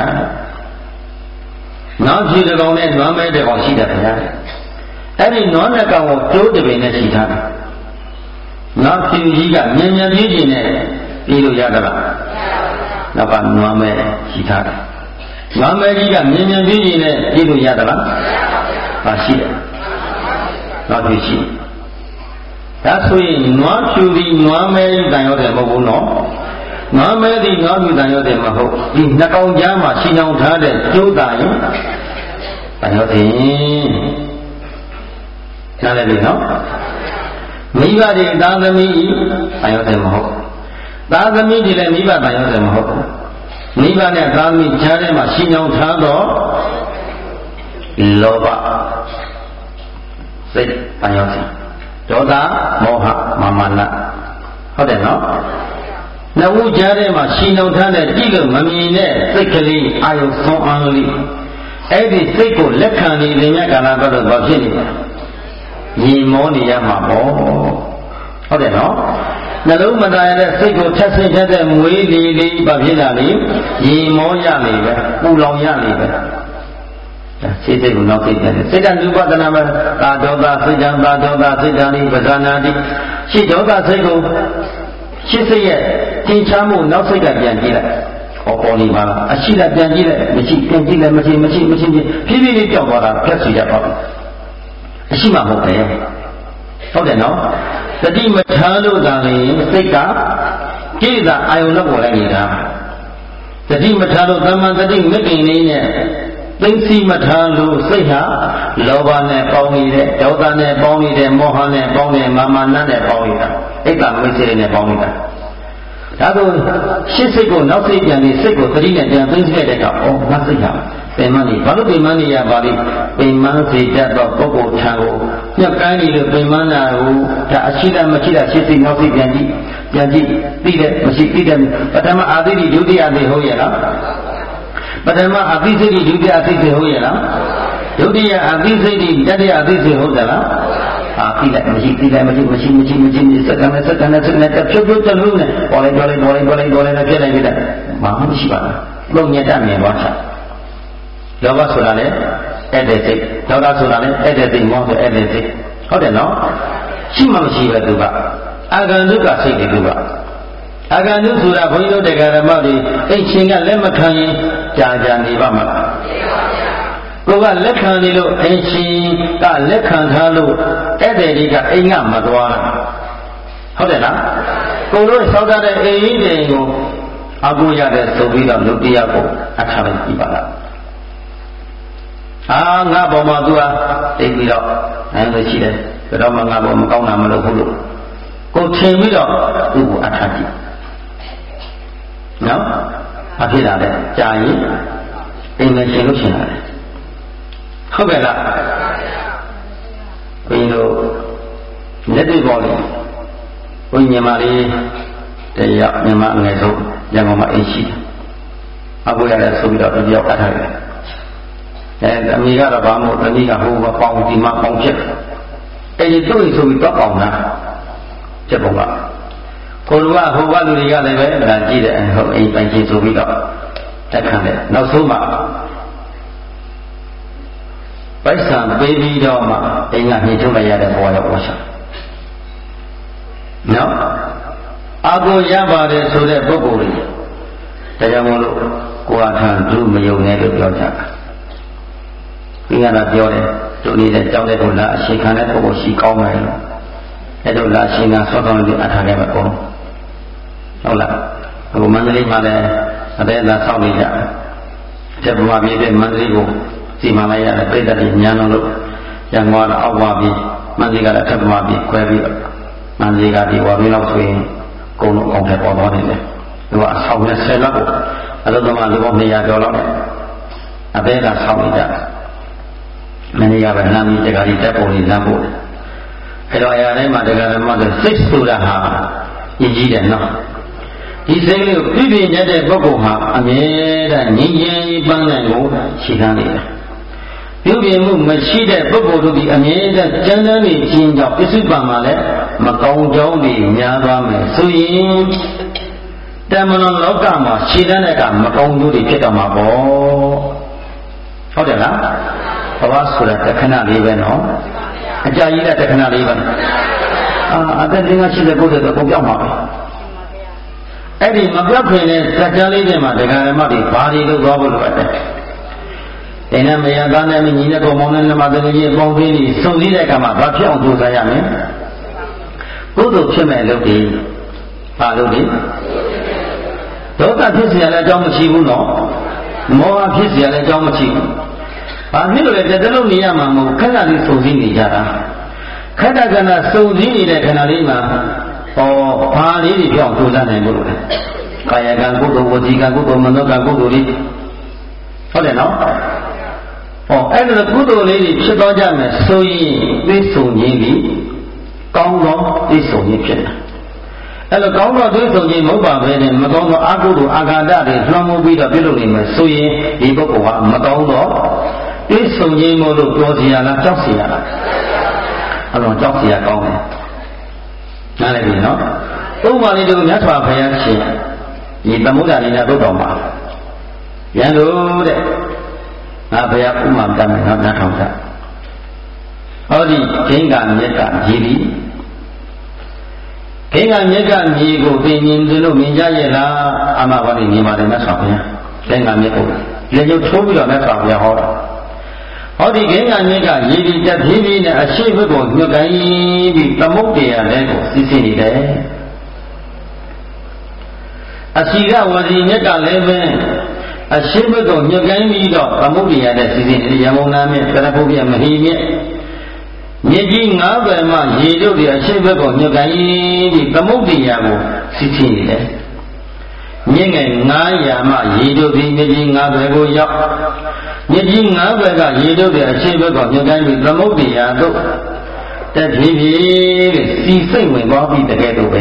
နွားကြီးတစ်ကောင်နဲ့နွားမဲတစ်ကောင်ရှိတယ်ခင်ဗျာအဲ့ဒီနွားတစ်ကောင်ကိုကျိုးတစ်ပင်နဲ့ရှိထားတယ်နွားဖြူကြီးကမြန်မြန်ပြေးခြင်းနဲ့ပြေးလို့ရသလားမရပါဘူးနောက်ကနွားမဲရှိထားတယ်နွားမဲကြီးကမြန်မြန်ပြေးခြင်းနဲ့ပြေးလို့ရသလားမရပါဘူးပါရှိတယ်နွားဖြူရှိဒါဆိုရင်နွားဖြူသည်နွားမဲတန်ရောတယ်မဟုတ်ဘူးနော်နွားမဲသည်နွားဖြူတန်ရောတယ်မဟုတ်ဒီနှစ်ကောင်ကြားမှာရှင်းအောင်ထားတဲ့ကျိုးတာရင်တန်ရောတယ်နားလည်ပြီနော်မိဘတွေသာသမီတန်ရောတယ်မဟုတ်သာသမီတွေလည်းမိဘတန်ရောတယ်မဟုတ်မိဘနဲ့သာသမီကြားထဲမှာရှင်းအောင်ထားတော့လောဘစိတ်တန်ရောတယ်ဒေါသမောဟမာမာနဟုတ်တယ်နော်နှစ်ဦးကြားထဲမှာရှင်းအောင်ထားတဲ့ကြည့်လို့မမြင်တဲ့စိတ်ကလေးအာယုဆုံးအားလေးအဲ့ဒီစိတ်ကိုလက်ခံနေတဲ့မြတ်ကာလတော့ဘာဖြစ်နေလဲညီမောနေရမှာပေါ့ဟုတ်တယ်နော်နှလုံးမသားရတဲ့စိတ်ကိုထက်ဆင်းထက်တဲ့မွေးလေးလေးဘာဖြစ်လာလဲညီမောရနေပဲပူလောင်ရနေပဲစိတ်စိတ်ကိုနောက်သိတယ်စိတ်တ ानु ပဒနာမှာသာဒေါသစိတ်တံသာဒေါသစိတ်တံဤပဇာနာတိရှိဒေါသစိတ်ကိုရှိစိတ်ရဲ့သင်္ချာမှုနောက်စိတ်ကပြန်ကြည့်လိုက်ဟောပေါ်နေပါလားအရှိလားပြန်ကြည့်လိုက်မရှိပြန်ကြည့်လိုက်မရှိမရှိမရှိဖြည်းဖြည်းလေးကြောက်သွားတာဖြတ်စီရပါဘူးအရှိမှမဟုတ်ပဲဟုတ်တယ်နော်တတိမထားလို့သာလေစိတ်ကကိလေသာအာယုံလောက်ပေါ်လိုက်နေတာတတိမထားလို့သမ္မာတတိမကိန်းလေးနဲ့သိသိမထားလို့စိတ်ဟာလောဘနဲ့ပေါင်းနေတဲ့ဒေါသနဲ့ပေါင်းနေတဲ့မောဟနဲ့ပေါင်းနေမာမနနဲ့ပေါင်းနေတာအိတ်ကမိတ်ဆွေနဲ့ပေါင်းနေတာဒါဆိုရှစ်စိတ်ကိုနောက်စိတ်ပြန်ပြီးစိတ်ကိုသတိနဲ့ပြန်သိသိတဲ့အခါဩငါစိတ်ဟာပင်မနေဘာလို့ပင်မနေရပါလိပင်မစေတတ်တော့ပုဂ္ဂိုလ်ထံကိုညှက်ကိုင်းနေလို့ပင်မနာကိုဒါအရှိလားမရှိလားရှစ်စိတ်နောက်စိတ်ပြန်ကြည့်ပြန်ကြည့်သိတယ်မရှိသိတယ်ပထမအာသိတိဒုတိယသိဟုတ်ရဲ့လားပထမအသိစိတ်ဒုတိယသိစိတ်ဟုတ်ရဲ့လားဒုတိယအသိစိတ်တတိယသိစိတ်ဟုတ်တယ်လားအာသိလိုက်မရှိသိလိုက်မရှိမရှိမရှိမရှိစက္ကန့်နဲ့စက္ကန့်နဲ့စက္ကန့်နဲ့ဖြုတ်ဖြုတ်တလုံးနဲ့ပေါ်လိုက်ပေါ်လိုက်ပေါ်လိုက်ပေါ်လိုက်ပေါ်လိုက်နဲ့ပြည့်လိုက်ပြည့်လိုက်ဘာမှမရှိပါဘူးလုံးညက်တတ်မြင်သွားချာလောဘဆိုတာလေအဲ့တဲ့စိတ်ဒေါသဆိုတာလေအဲ့တဲ့စိတ်မောဆိုအဲ့တဲ့စိတ်ဟုတ်တယ်နော်ရှိမှမရှိပဲသူကအာဂန္တုကစိတ်တွေသူကအာဂန္တုဆိုတာဘုန်းကြီးတို့တရားဓမ္မတွေအိတ်ချင်းကလက်မခံရင်ကြာကြာနေပါမလားကိုကလက်ခံနေလို့အိတ်ချင်းကလက်ခံထားလို့အဲ့တဲ့တွေကအိမ်ကမသွားဘူးဟုတ်တယ်လားကိုတို့စောက်တဲ့အိမ်ကြီးတွေကိုအကူရတဲ့ဆိုပြီးတော့လူတရားကိုအထာလိုက်ကြည့်ပါလားအာငါပေါ်မှာသူကသိပြီးတော့အဲလိုရှိတယ်ဒါတော့မှငါပေါ်မကောင်းတာမလုပ်ဘူးလို့ကိုထင်ပြီးတော့သူ့ကိုအထာကြည့်နော်အဖြစ်လာတဲ့ကြာရင်အိမ်နဲ့ရှင်လို့ရှင်လာတယ်ဟုတ်ကဲ့လားဘုန်းကြီးတို့လက်တွေ့ပေါ်လို့ဘုန်းကြီးညီမလေးတရားညီမအငယ်ဆုံးရန်ကုန်မှာအိမ်ရှိတယ်အကူရတယ်ဆိုပြီးတော့တယောက်အထားတယ်အဲအမိကတော့ဘာမို့တနည်းကဟိုကပေါင်းဒီမှာပေါင်းဖြစ်အဲဒီတို့ဆိုပြီးတော့ပေါင်းတာဖြစ်ပုံကကိုလူကဟိုကလူတွေကလည်းပဲဒါကြည့်တယ်ဟုတ်အိမ်ပိုင်ချင်းဆိုပြီးတော့တက်ခံတယ်နောက်ဆုံးမှပိုက်ဆံပေးပြီးတော့မှအိမ်ကညှိထုတ်လိုက်ရတဲ့ဘဝရောက်သွားချာနော်အာကိုရပါတယ်ဆိုတဲ့ပုဂ္ဂိုလ်တွေဒါကြောင့်မို့လို့ကိုယ်အထံသူမယုံနဲ့လို့ပြောကြတာဒီကတော့ပြောတယ်သူနေတဲ့ကြောက်တဲ့ကိုလာအရှိခံတဲ့ပုဂ္ဂိုလ်ရှိကောင်းမယ်လို့အဲ့လိုလာရှင်ကဆောက်ကောင်းလို့အထာခဲ့မှာပေါ့ဟုတ်လားအခုမန္တလေးမှာလည်းအသေးသာဆောက်နေကြတယ်ဘုရားပြည်တဲ့မန္တလေးကိုစီမံလိုက်ရတယ်ပြည်သက်ညံလို့ရံသွားတော့အောက်ပါပြီးမန္တလေးကလည်းထပ်သွားပြီးခွဲပြီးတော့မန္တလေးကဒီဝါပြီးတော့ဆိုရင်ကုန်းလုံးအောင်တယ်ပေါ်သွားနေတယ်သူကအဆောင်နဲ့ဆယ်လောက်ကိုအလုံးသမားလူပေါင်းနှစ်ရာကျော်လောက်အသေးသာဆောက်နေကြတယ်မနေ့ကပဲလမ်းကြီးတက္ကသိုလ်တက်ပုံလေးလမ်းပို့တယ်အဲ့တော့အရာတိုင်းမှာတက္ကသိုလ်မှာဆိုစိတ်ဆိုတာဟာရည်ကြီးတယ်နော်ဒီစိတ်လေးကိုပြည့်ပြည့်တဲ့ပုဂ္ဂိုလ်ဟာအမြဲတမ်းငြိမ်းချမ်းရေးပန်းနိုင်ကိုရှိခံနေတယ်ပြုပြင်မှုမရှိတဲ့ပုဂ္ဂိုလ်တို့ဒီအမြဲတမ်းကျမ်းစာနေခြင်းကြောင့်ပစ္စုပန်မှာလည်းမကောင်းကြောင်းတွေများသွားမယ်ဆိုရင်တမန်တော်လောကမှာရှိတဲ့ကမကောင်းကျိုးတွေဖြစ်တော့မှာပေါ့ဟုတ်တယ်လားဘဝဆိုတာတခဏလေးပဲနော်အကြာကြီးတဲ့တခဏလေးပဲအာအသက်ကြီးကရှိတဲ့ပုဂ္ဂိုလ်တော့ပြောက်မှာပဲအဲ့ဒီမပြောက်ခင်နဲ့စัจ जा လေးတွေမှာဒကာဓမ္မတွေဘာတွေလုပ်သွားဖို့လိုအပ်တယ်ဒီနဲ့မယသားနဲ့ညီနဲ့ကောင်မောင်နဲ့လက်မတကကြီးအပေါင်းအသင်းကြီးစုံစည်းတဲ့အခါမှာဘာဖြစ်အောင်ကြိုးစားရမလဲကုသိုလ်ဖြစ်မဲ့လုပ်ဒီဘာလုပ်ဒီဒေါသဖြစ်เสียလည်းအကြောင်းမရှိဘူးနော်မောဟဖြစ်เสียလည်းအကြောင်းမရှိဘူးဘာဖြစ်လို့လဲတတလုံးနေရမှာမဟုတ်ခဏလေးစုံစည်းနေကြတာခဏခဏစုံစည်းနေတဲ့ခဏလေးမှာဟောဘာလေးတွေပြောင်းကြိုးစားနိုင်လို့လဲကာယကံကုသိုလ်ဝစီကံကုသိုလ်မနောကံကုသိုလ်တွေဟုတ်တယ်နော်ဟောအဲ့လိုကုသိုလ်လေးတွေဖြစ်သွားကြမယ်ဆိုရင်သိဆုံခြင်းဒီကောင်းသောသိဆုံခြင်းဖြစ်တယ်အဲ့လိုကောင်းသောသွေးဆုံခြင်းမဟုတ်ပါဘဲနဲ့မကောင်းသောအာဟုတို့အာဃာတတွေလွှမ်းမိုးပြီးတော့ပြုလုပ်နေမယ်ဆိုရင်ဒီပုဂ္ဂိုလ်ကမကောင်းသောသွေးဆုံခြင်းမို့လို့ပြောစီရလားကြောက်စီရလားအဲ့တော့ကြောက်စီရကောင်းတယ်နားလည်ပြီနော်ဥပမာလေးတို့မြတ်စွာဘုရားရှင်ဒီသမုဒ္ဒရာဘုဒ္ဓတော်မှာရန်လို့တဲ့ငါဘုရားဥမာတတ်မယ်ငါနားထောင်တာဟောဒီဂိင်္ဂမြက်ကကြီးဒီဂိင်္ဂမြက်ကမြေကိုသင်မြင်လို့မြင်ကြရဲ့လားအမှန်ပါလိမြင်ပါတယ်မြတ်စွာဘုရားဂိင်္ဂမြက်ကိုလက်ရုပ်ထိုးပြီးတော့မြတ်စွာဘုရားဟောတာဟောဒီဂိင်္ဂမြက်ကရည်ရည်တက်ဖြည်းဖြည်းနဲ့အရှိဘက်ကိုညွတ်ကိုင်းပြီးသမုဒ္ဒရာထဲကိုစီးဆင်းနေတယ်အစီရဝစီမြက်ကလည်းပဲအရှိဘက်ကိုညွတ်ကိုင်းပြီးတော့သမုဒ္ဒရာထဲစီးဆင်းနေရမုံနာမြက်ကရပုပြမဟိမြက်မြေကြီးငါးပယ်မှရေတို့တွေအရှိဘက်ကိုညွတ်ကိုင်းပြီးသမုဒ္ဒရာကိုစီးဆင်းနေတယ်မြင့်ငယ်ငါးရာမှရေတို့ဒီမြေကြီးငါးပယ်ကိုရောက်မြေကြီးငါးဘက်ကရေတို့တဲ့အရှိဘက်ကညွှန်တိုင်းပြီးသမုဒ္ဒရာတို့တက်ဖြည်းဖြည်းတဲ့စီစိတ်ဝင်သွားပြီးတကယ်တော့ပဲ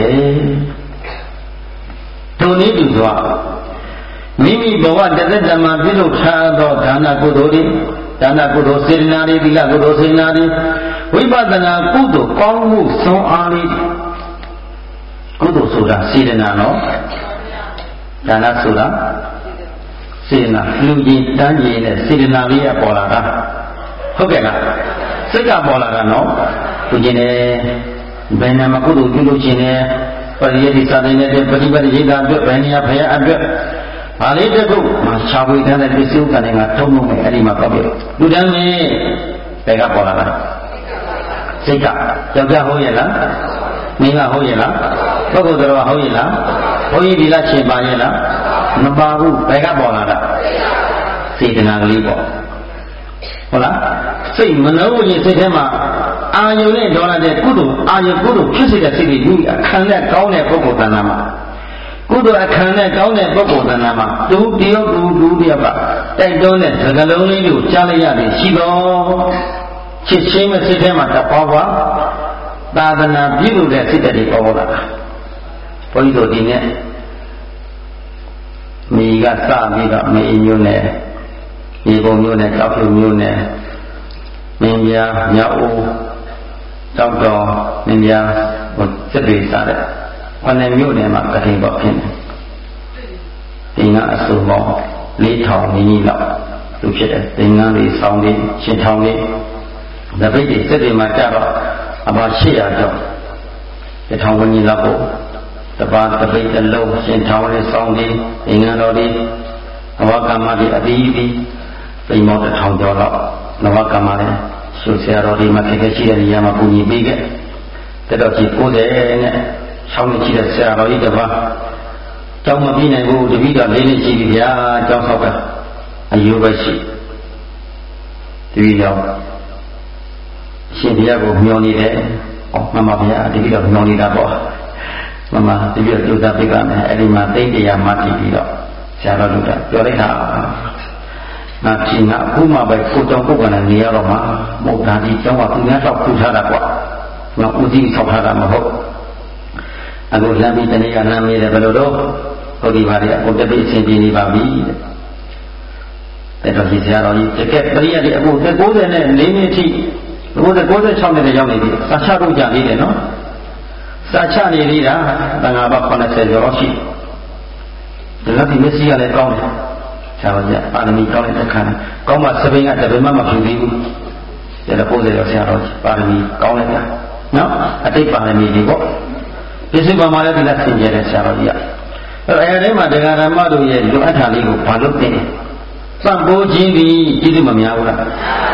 ဒုနည်းတူစွာမိမိဘဝတသက်တမပြုလုပ်ထားသောဒါနကုသိုလ်တွေဒါနကုသိုလ်စေတနာတွေသီလကုသိုလ်စေတနာတွေဝိပဿနာကုသိုလ်ကောင်းမှုစွမ်းအားတွေကုသိုလ်ဆိုတာစေတနာနော်ဒါနဆိုတာစေတနာလူကြီးတန်းကြီးနဲ့စေတနာလေးကပေါ်လာတာဟုတ်ကဲ့လားစိတ်ကပေါ်လာတာနော်သူကျင်တယ်ဘယ်နာမှာကုသိုလ်ပြုလို့ကျင်တယ်ပရိယတိစာတိုင်းနဲ့ပฏิပတ်ရိတ်တာအတွက်ဘယ်နေရာဖရာအတွက်ဘာလေးတစ်ခုမချာပွေတန်းတဲ့ပစ္စည်းဥက္ကဋ္ဌကထုံးလို့မယ်အဲ့ဒီမှာပေါ့ပြလူတန်းမင်းဘယ်ကပေါ်လာတာစိတ်ကယောက်ျားဟုတ်ရဲ့လားမင်းကဟုတ်ရဲ့လားပုဂ္ဂိုလ်တော်ဟုတ်ရဲ့လားဘုန်းကြီးဒီလားရှင်ပါရဲ့လားမပါဘူးဘယ်ကပေါ်လာတာစေတနာကလေးပေါ့ဟုတ်လားစိတ်မနှောဝိစိတ်ထဲမှာအာယုနဲ့ဒေါ်လာတဲ့ကုသိုလ်အာယုကုသိုလ်ဖြစ်စေတဲ့စိတ်တွေလူအခမ်းနဲ့ကောင်းတဲ့ပုဂ္ဂိုလ်တဏ္ဍာမှာကုသိုလ်အခမ်းနဲ့ကောင်းတဲ့ပုဂ္ဂိုလ်တဏ္ဍာမှာဒုတယောက်ဒုဒုတယောက်ကတိုက်တွန်းတဲ့စကားလုံးလေးကိုကြားလိုက်ရတယ်ရှိတော့ချစ်ချင်းမဲ့စိတ်ထဲမှာတပွားပွားသာသနာပြုလို့တဲ့စိတ်တွေပေါ်လာတာဘုန်းကြီးတို့ဒီနေ့မိကစပြီးတော့မေမျိုးနဲ့ဒီပုံမျိုးနဲ့တောက်ဖြူမျိုးနဲ့မင်းပြားမြောက်ဦးတောက်တော်မင်းပြားဟိုစစ်တွေစားတဲ့ခொနမျိုးနဲ့မှကတိပေါ့ဖြစ်နေဒီကအစုံပေါင်းလေးထောင်နီးနီးလောက်သူဖြစ်တယ်သင်္ကန်းလေးဆောင်းလေးရှင်းထောင်လေးတပိတ်တွေစစ်တွေမှာကြတော့အပါရှစ်ရာကျော်တစ်ထောင်ဝန်းကျင်လောက်ကိုတပါးတပိတ်တစ်လုံးရှင်းထောင်လေးဆောင်းလေးသင်္ကန်းတော်လေးနဝကမ္မတွေအပြီးပြီးပိမောတစ်ထောင်ကျော်လောက်နဝကမ္မလေးရှုဆရာတော်ဒီမှာခက်ခဲရှိတဲ့နေရာမှာပူညီပေးခဲ့တက်တော့ကြီးကိုယ်တဲ့နဲ့ဆောင်းနေရှိတဲ့ဆရာတော်ကြီးတပါးကျောင်းမပြီးနိုင်ဘူးတပည့်တော်လေးလေးရှိပြီဗျာကျောင်းဆောက်တာအယုပဲရှိတပည့်တော်ရှင်ဘုရားကိုမျှော်နေတယ်။ဩမမဘုရားတပည့်တော်မျှော်နေတာပေါ့။မမတပည့်တော်ကြိုးစားပေးပါမယ်။အဲ့ဒီမှာသိတရားမှတည်ပြီးတော့ဆရာတော်တို့ကပြောလိုက်တာ။ငါရှင်ကအခုမှပဲကိုကြောင့်ပုဂ္ဂိုလ်နဲ့နေရတော့မှမဟုတ်တာဒီကျောင်းကသူများတော့ခူထားတာကွာ။ငါဦးစီးဆောက်ထားတာမဟုတ်။အခုလမ်းပြီးတနေ့ကလမ်းမေးတယ်ဘယ်လိုတော့ဟုတ်ဒီပါလေအခုတပိတ်အစဉ်ပြေနေပါပြီ။တဲ့တော်ကြီးဆရာတော်ကြီးတကယ်ပရိယတ်ဒီအခုကိုးဆယ်နဲ့လေးနှစ်ထိဘုရားကိုးဆယ်ခြောက်နှစ်ရောက်နေပြီစာချတော့ကြသေးတယ်နော်စာချနေသေးတာတန်ခါဘခုနှစ်ဆယ်ကျော်ရှိဒီလောက်ဒီမျက်စိကလည်းကောင်းတယ်ဆရာတော်ကြီးပါရမီကောင်းတဲ့အခါကောင်းမှစပိန်ကတပင်မှမဖြူသေးဘူးဒါလည်းကိုးဆယ်ကျော်ဆရာတော်ကြီးပါရမီကောင်းလိုက်တာနော်အတိတ်ပါရမီတွေပေါ့ပြည့်စုံပါမှလည်းဒီလက်ဆင်ကျဲတဲ့ဆရာတော်ကြီးကအဲ့အဲဒီမှာတရားဓမ္မတို့ရဲ့လူအပ်တာလေးကိုဘာလို့သိနေပံ့ပိုးခြင်းဒီကျေးဇူးမများဘူးလား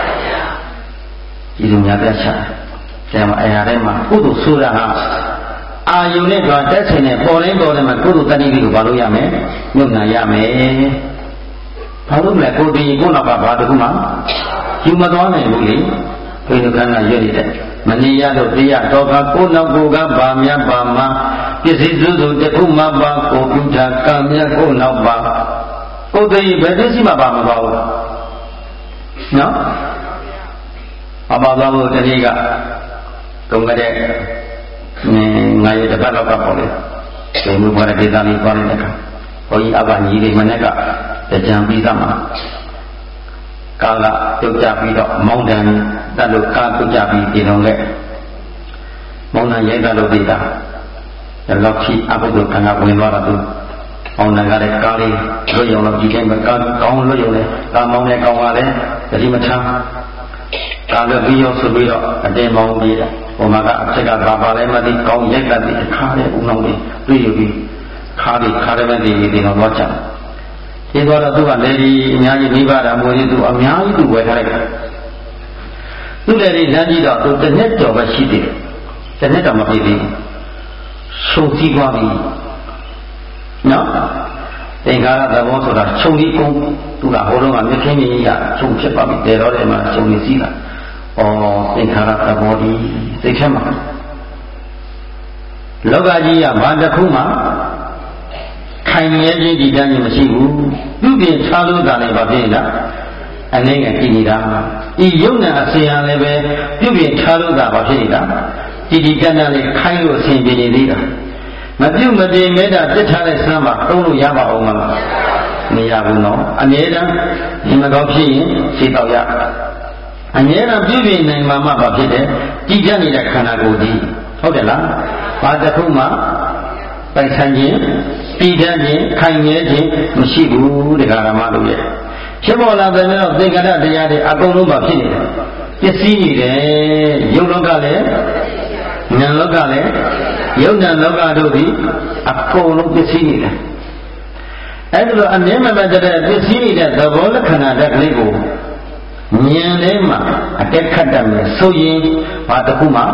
ဒီလိုများပြချာဆရာမအရာတိုင်းမှာကုသိုလ်ဆိုတာဟာအာယုနဲ့တော့တက်ဆိုင်နဲ့ပေါ်တိုင်းပေါ်တိုင်းမှာကုသိုလ်တတိကိုဘာလို့ရမယ်ညွတ်နာရမယ်ဘာလို့လဲကိုယ်ဒီကိုယ်နောက်ကဘာတခုမှယူမသွားနိုင်ဘူးလေဘုရားကနာရွတ်နေတဲ့မနေရတော့တရားတော်ကကိုယ်နောက်ကိုကဘာများပါမှာပစ္စည်းစုစုတခုမှပါကိုပြုတာကံမြတ်ကိုယ်နောက်ပါကိုယ်တည်းဘယ်ပစ္စည်းမှပါမသွားဘူးနော်အပါတော်ကိုတတိကတုံးကြတဲ့ငါရဲ့တပတ်လောက်ကပေါ့လေဒီမူပေါ်တဲ့ဒေသလေးသွားနေတဲ့အခါဘုန်းကြီးအဘညီလေးမနေ့ကကြံပြီးသားမှာကာလပြုတ်ကြပြီးတော့မောင်းတန်တက်လို့ကာပြုတ်ကြပြီးပြင်တော်ခဲ့မောင်းတန်ရိုက်တက်လို့ပြီးတာဒါတော့ခိအဘိဓုကံကဝင်သွားတော့သူမောင်းတန်ကလည်းကားလေးလွတ်ရုံတော့ဒီတိုင်းပဲကားကောင်းလွတ်ရုံနဲ့ကားမောင်းတဲ့ကောင်းပါလေတတိမထမ်းကားလွတ်ပြီးရောဆိုပြီးတော့အတင်းမောင်းပြီးတယ်ဘုံမှာကအဖြစ်ကဘာပါလဲမသိကောင်းရိုက်တက်ပြီးခါတဲ့ဦးနှောင်းလေးတွေ့ရပြီးခါပြီးခါတဲ့မဲ့ဒီဒီတော့တော့ချဒီတော့သူကလေဒီအများကြီးမိဘတာမွေးသူအများကြီးသူဝယ်ထားလိုက်တာသူလည်းဒီလမ်းကြီးတော့သူတစ်နှစ်ကျော်ပဲရှိသေးတယ်တစ်နှစ်တော့မပြည့်သေးဘူးရှုံစည်းသွားပြီနော်သင်္ခါရသဘောဆိုတာခြုံကြီးကုန်သူကဟိုတော့ကမြခင်းကြီးကခြုံဖြစ်ပါပြီတဲတော့တယ်မှာခြုံကြီးစည်းလာဩသင်္ခါရသဘောဒီစိတ်ထဲမှာလောကကြီးကဘာတစ်ခုမှခိုင်မြဲခြင်းဒီတန်းကြီးမရှိဘူးသူပြင်ခြားလို့သာလည်းဘာဖြစ်လဲအနေငယ်ကြည်နေတာဤယုံနဲ့အစဉ်ဟာလည်းပဲပြုပြင်ခြားလို့သာဘာဖြစ်နေတာဒီဒီကဏ္ဍလေးခိုင်းလို့အစဉ်ပြေနေသေးတာမပြုတ်မပြေမေတ္တာပြစ်ထားတဲ့ဆမ်းမှာတုံးလို့ရပါအောင်မလားမရဘူးနော်အမြဲတမ်းဒီမကောင်းဖြစ်ရင်စိတ်တော့ရအမြဲတမ်းပြုပြင်နိုင်မှာမှဘာဖြစ်တယ်ကြည်ကြနေတဲ့ခန္ဓာကိုယ်ကြီးဟုတ်တယ်လားဘာတစ်ခုမှပိုက်ဆံခြင်းပြည်တတ်ခြင်းခိုင်မြဲခြင်းမရှိဘူးတရားဓမ္မတို့ရဲ့ဖြစ်ပေါ်လာတဲ့တော့သင်္ကာရတရားတွေအကုန်လုံးပါဖြစ်နေတယ်ပစ္စည်းနေတယ်ယုတ်လောကလည်းဉာဏ်လောကလည်းယုတ်ဉာဏ်လောကတို့သည်အကုန်လုံးပစ္စည်းနေတယ်အဲ့ဒါလိုအမြဲမမတတဲ့ပစ္စည်းနေတဲ့သဘောလက္ခဏာဓာတ်ကလေးကိုဉာဏ်ထဲမှာအတက်ခတ်တတ်မယ်ဆိုရင်ဘာတစ်ခုမှ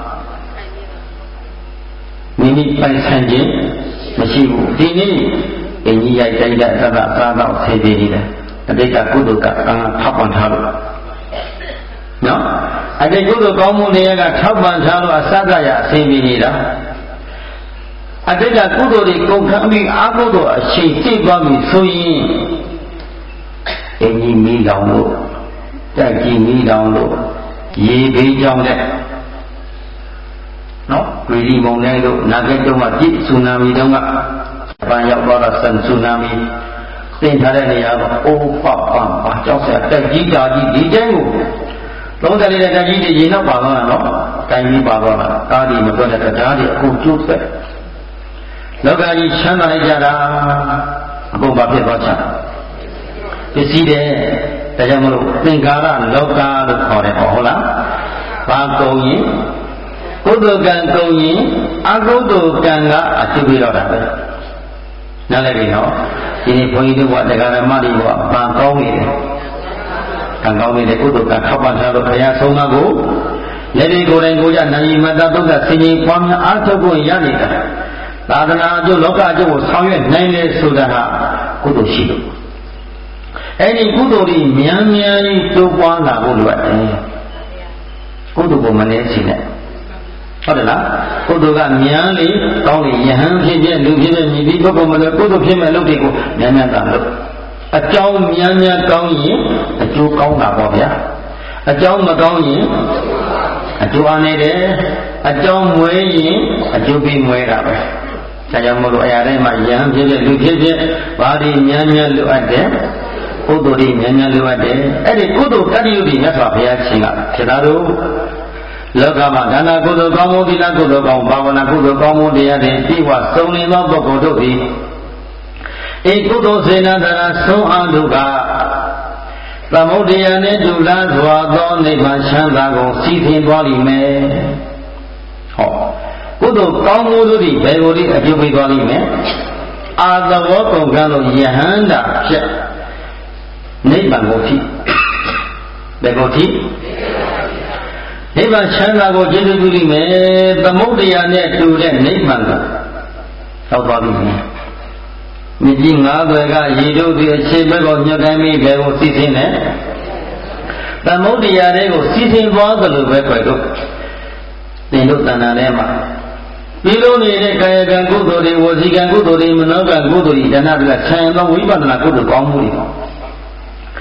မိမိပိုင်ဆိုင်ခြင်းမရှိဘူးဒီနေ့အင်းကြီးရိုက်တိုက်တဲ့အသသာတော့ဆေးသေးတယ်အတိတ်ကကုသိုလ်ကအာထောက်ပံ့ထားလို့နော်အတိတ်ကုသိုလ်ကောင်းမှုတွေကထောက်ပံ့ထားလို့အစကရအစီအမီနေတာအတိတ်ကကုသိုလ်တွေကုန်ခံပြီးအကုသိုလ်အရှိန်ကျိတ်သွားပြီဆိုရင်အင်းကြီးမီးလောင်လို့တက်ကြီးမီးလောင်လို့ရေဘေးကြောင့်လည်းနော်ဝီဒီမုန်တိုင်းတို့နာဂတ်တုံးကပြည့်ဆူနာမီတုံးကပန်းရောက်တော့ဆန်ဆူနာမီသင်ထားတဲ့နေရာကအိုးပပပါကြောက်စရာတက်ကြီးတာကြီးဒီတိုင်းကိုသုံးတယ်တဲ့တက်ကြီးတွေရေနောက်ပါတော့နော်တိုင်ပြီးပါတော့တာကားဒီမတွက်တဲ့တရားတွေအခုကျိုးသက်လောကကြီးချမ်းသာလိုက်ကြတာအခုဘာဖြစ်သွားချင်ပစ္စည်းတဲ့ဒါကြောင့်မလို့သင်္ကာရလောကလို့ခေါ်တယ်ဟုတ်လားဘာကုန်ရင်ကုသိုလ်ကံကုန်ရင်အကုသိုလ်ကံကအကျိုးပေးတော့တာပဲနားလည်ပြီနော်ဒီနေ့ဘုန်းကြီးတို့ကတရားဓမ္မတွေကဘာကောင်းနေတယ်ကံကောင်းနေတဲ့ကုသိုလ်ကံထောက်ပံ့ထားလို့ဘုရားဆုံးမကိုလက်ဒီကိုယ်တိုင်ကိုကြနာယီမတ္တသုဒ္ဓဆင်ကြီးပွားများအားထုတ်ဖို့ရနေတာသာသနာအကျိုးလောကအကျိုးကိုဆောင်ရွက်နိုင်လေဆိုတာဟာကုသိုလ်ရှိလို့အဲ့ဒီကုသိုလ်တွေမြန်မြန်ကြီးတိုးပွားလာဖို့လိုအပ်တယ်ကုသိုလ်ကိုမနည်းစီနဲ့ဟုတ်တယ်လားကုသိုလ်ကမြန်လေကောင်းလေယဟန်ဖြစ်ဖြစ်လူဖြစ်ဖြစ်မြည်ပြီးပုဂ္ဂိုလ်မလို့ကုသိုလ်ဖြစ်မဲ့လုပ်တွေကိုမြန်မြန်သာလုပ်အကြောင်းမြန်မြန်ကောင်းရင်အကျိုးကောင်းတာပေါ့ဗျာအကြောင်းမကောင်းရင်အကျိုးအားနေတယ်အကြောင်းမွေးရင်အကျိုးပြီးမွေးတာပဲဒါကြောင့်မို့လို့အရာတိုင်းမှာယဟန်ဖြစ်ဖြစ်လူဖြစ်ဖြစ်ဘာဒီမြန်မြန်လိုအပ်တယ်ကုသိုလ်တွေမြန်မြန်လိုအပ်တယ်အဲ့ဒီကုသိုလ်တတ္တိယတွေမြတ်စွာဘုရားရှင်ကဖြစ်တာတို့လောကမှာဒါနကုသိုလ်ကောင်းမှုသီလကုသိုလ်ကောင်းဘာဝနာကုသိုလ်ကောင်းမှုတရားတွေပြည့်ဝစုံလင်သောပုဂ္ဂိုလ်တို့သည်ဤကုသိုလ်စေနာတရာဆုံးအားတို့ကသမုဒ္ဒရာနှင့်ဒုလာစွာသောနိဗ္ဗာန်ချမ်းသာကိုစီးဆင်းသွားလိမ့်မယ်ဟောကုသိုလ်ကောင်းမှုတို့သည်ဘယ်ကိုဒီအကျိုးပေးသွားလိမ့်မယ်အာသဝောကုန်ကံလို့ယဟန္တာဖြစ်နိဗ္ဗာန်ကိုဖြစ်ဘယ်ကိုဖြစ်နိဗ္ဗာန်ချမ်းသာကိုကျေးဇူးပြုလိမ့်မယ်သမုဒ္ဒရာနဲ့တူတဲ့နိဗ္ဗာန်ကိုရောက်သွားပြီမြစ်ကြီးငါးသွယ်ကရေတို့ဒီအခြေဘက်ကိုညှက်တိုင်းပြီးဘယ်ကိုစီးဆင်းလဲသမုဒ္ဒရာတွေကိုစီးဆင်းသွားသလိုပဲခွဲတို့သင်တို့တဏ္ဍာထဲမှာပြီးလို့နေတဲ့ကာယကံကုသိုလ်တွေဝစီကံကုသိုလ်တွေမနောကံကုသိုလ်တွေဒါနတွေကဆံသောဝိပဿနာကုသိုလ်ကောင်းမှုတွေခ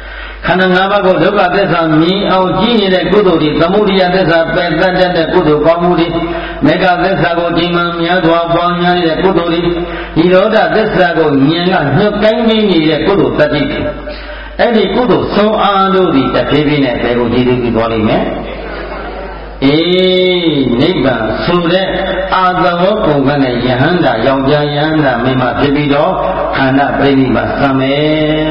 ခန္ဓာ၅ပါးကိုဒုက္ခသစ္စာမြင်အောင်ကြည့်နေတဲ့ကုသိုလ်တွေသမုဒိယသစ္စာပယ်တတ်တဲ့ကုသိုလ်ကောင်းမှုတွေမေဃသစ္စာကိုဒီမှများစွာပွားများနေတဲ့ကုသိုလ်တွေនិရောဓသစ္စာကိုဉာဏ်ကညှို့ကိုင်းပြီးနေတဲ့ကုသိုလ်တတ္တိတွေအဲ့ဒီကုသိုလ်ဆုံးအားလို့ဒီတဖြည်းဖြည်းနဲ့ဘယ်ကိုကြည့်သိပြီးသွားလိမ့်မယ်အေးနိဗ္ဗာန်ဆိုတဲ့အာသဝပုံကနဲ့ယဟန္တာယောက်ျားယဟန္တာမိန်းမဖြစ်ပြီးတော့ခန္ဓာပြိဋိမှာစံမယ်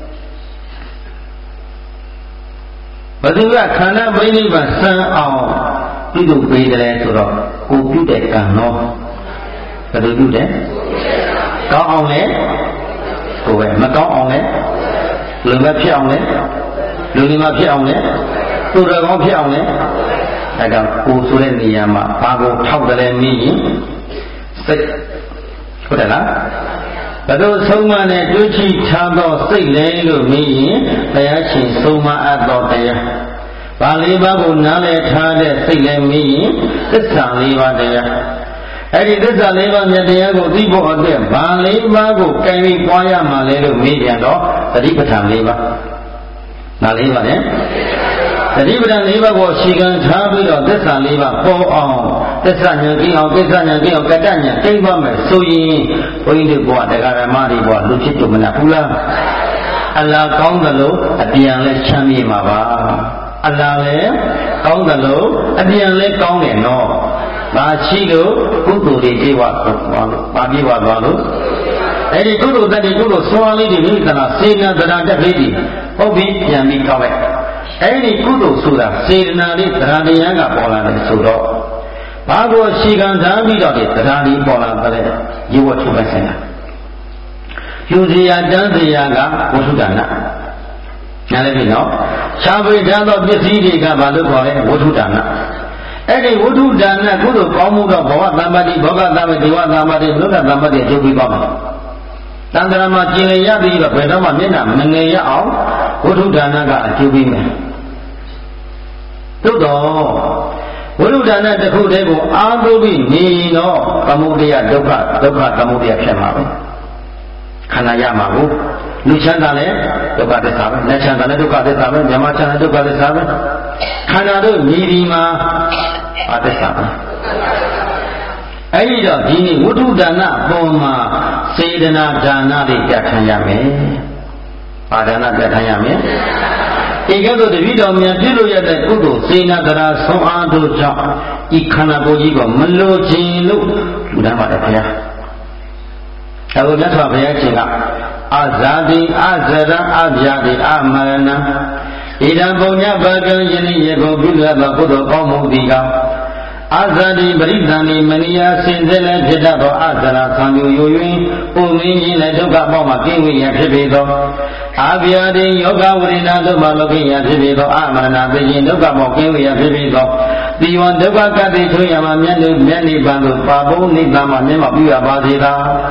ဘယ်သူကခန္ဓာပြိဋိမှာစံအောင်ပြုလုပ်ပေးတယ်ဆိုတော့ကိုပြုတဲ့ကံတော့ဘယ်လိုပြုတယ်ကောင်းအောင်လဲကိုပဲမကောင်းအောင်လဲလူမဖြစ်အောင်လဲလူဒီမှာဖြစ်အောင်လဲသူတော်ကောင်းဖြစ်အောင်လဲအဲဒါကိုဆိုတဲ့နေရာမှာဘာကိုထောက်တယ်လဲမေးရင်စိတ်ဟုတ်တယ်လားဘယ်လိုဆုံးမနဲ့တွေးကြည့်ထားသောစိတ်လဲလို့မေးရင်တရားရှင်ဆုံးမအပ်သောတရားဘာလေးပါးကိုနားလည်ထားတဲ့စိတ်လဲမေးရင်သစ္စာလေးပါးတရားအဲ့ဒီသစ္စာလေးပါးမြတ်တရားကိုသိဖို့အတွက်ဘာလေးပါးကိုကြိုင်ပြီးပွားရမှာလဲလို့မေးပြန်တော့သတိပဋ္ဌာန်လေးပါးနားလေးပါနဲ့သတိပဋ္ဌာန်လေးပါးကိုရှင်းခံထားပြီးတော့သစ္စာလေးပါးပေါ်အောင်သစ္စာဉာဏ်ကြီးအောင်ကိစ္စဉာဏ်ကြီးအောင်ကတ္တဉာဏ်သိမ့်ပါမယ်ဆိုရင်ဘုန်းကြီးတို့ဘုရားတရားဓမ္မတွေဘုရားလူဖြစ်ကြမလားဘူးလားအလားကောင်းသလိုအပြန်လဲချမ်းမြေမှာပါအလားလဲကောင်းသလိုအပြန်လဲကောင်းတယ်နော်ဘာရှိလို့ကုသိုလ်တွေပြေဝသွားလို့ဘာပြေဝသွားလို့အဲ့ဒီကုသိုလ်တတ္တိကုသိုလ်ဆွမ်းလေးတွေမိသလားစေနာတရားတက်လေးတွေဟုတ်ပြီပြန်ပြီးကောက်လိုက်အဲ့ဒီကုသိုလ်ဆိုတာစေနာလေးတရားတရားကပေါ်လာတယ်ဆိုတော့ဘာကိုရှိခံထားပြီးတော့ဒီတရားလေးပေါ်လာတဲ့ရေဝတ်ထုတ်လိုက်စင်တာယူစီယာတန်းစီယာကဝိသုဒ္ဓနာနားလည်ပြီနော်ရှားပိထားသောပစ္စည်းတွေကဘာလို့ခေါ်လဲဝိသုဒ္ဓနာအဲ့ဒီဝိသုဒ္ဓနာကုသိုလ်ကောင်းမှုတော့ဘဝသမ္ပတိဘောဂသမ္ပတိဝသမ္ပတိဘုဒ္ဓသမ္ပတိအကျိုးပေးပါမယ်တန်ត្រာမှာကျင်လည်ရပြီးတော့ဘယ်တော့မှမျက်နှာမငယ်ရအောင်ဝိသုဒ္ဓနာကအကျိုးပေးမယ်သို့တော့ဝိသုဒ္ဓနာတစ်ခုတည်းကိုအာသုပြီးနေတော့သမုဒယဒုက္ခဒုက္ခသမုဒယဖြစ်မှာပဲခန္ဓာရမှာကိုလူချမ်းသာလဲဒုက္ခသစ္စာပဲလက်ချမ်းသာလဲဒုက္ခသစ္စာပဲမြမချမ်းသာဒုက္ခသစ္စာပဲခန္ဓာတို့မြည်ဒီမှာအသစ္စာပဲအဲ့ဒီတော့ဒီနေ့ဝိသုဒ္ဓနာပုံမှာစေတနာဒါနတွေပြဋ္ဌာန်းရမယ်ပါဒနာပြဋ္ဌာန်းရမယ်ဧကသောတပိတော်များပြုလို့ရတဲ့ကုသိုလ်စေနာတရားဆုံးအားတို့ကြောင့်ဤခန္ဓာကိုယ်ကြီးကိုမလိုချင်လို့လူတန်းပါတယ်ခင်ဗျာအခုမြတ်စွာဘုရားရှင်ကအာဇာတိအာဇရအဗျာတိအမရဏဣဒံပုညဘာကံယနေ့ရေကိုပြုရသောကုသိုလ်ကောင်းမှုသည်ကအာဇာတိပရိသန္တိမနိယစင်စစ်လည်းဖြစ်တတ်သောအာဇရာသံယိုယို၍ပုံမင်းကြီးလည်းဒုက္ခပေါက်မှကင်းဝေးရဖြစ်ပေသောအာဗျာတိယောဂဝိရိဏတို့မှလောကိယဖြစ်ပေသောအမရဏသိခြင်းဒုက္ခပေါက်ကင်းဝေးရဖြစ်ပေသောဒီဝံဒုက္ခကတိထွေးရမှာမြတ်လူမြတ်နိဗ္ဗာန်သို့ပါဘုံနိဗ္ဗာန်မှာမြတ်မပြုရပါစေသာ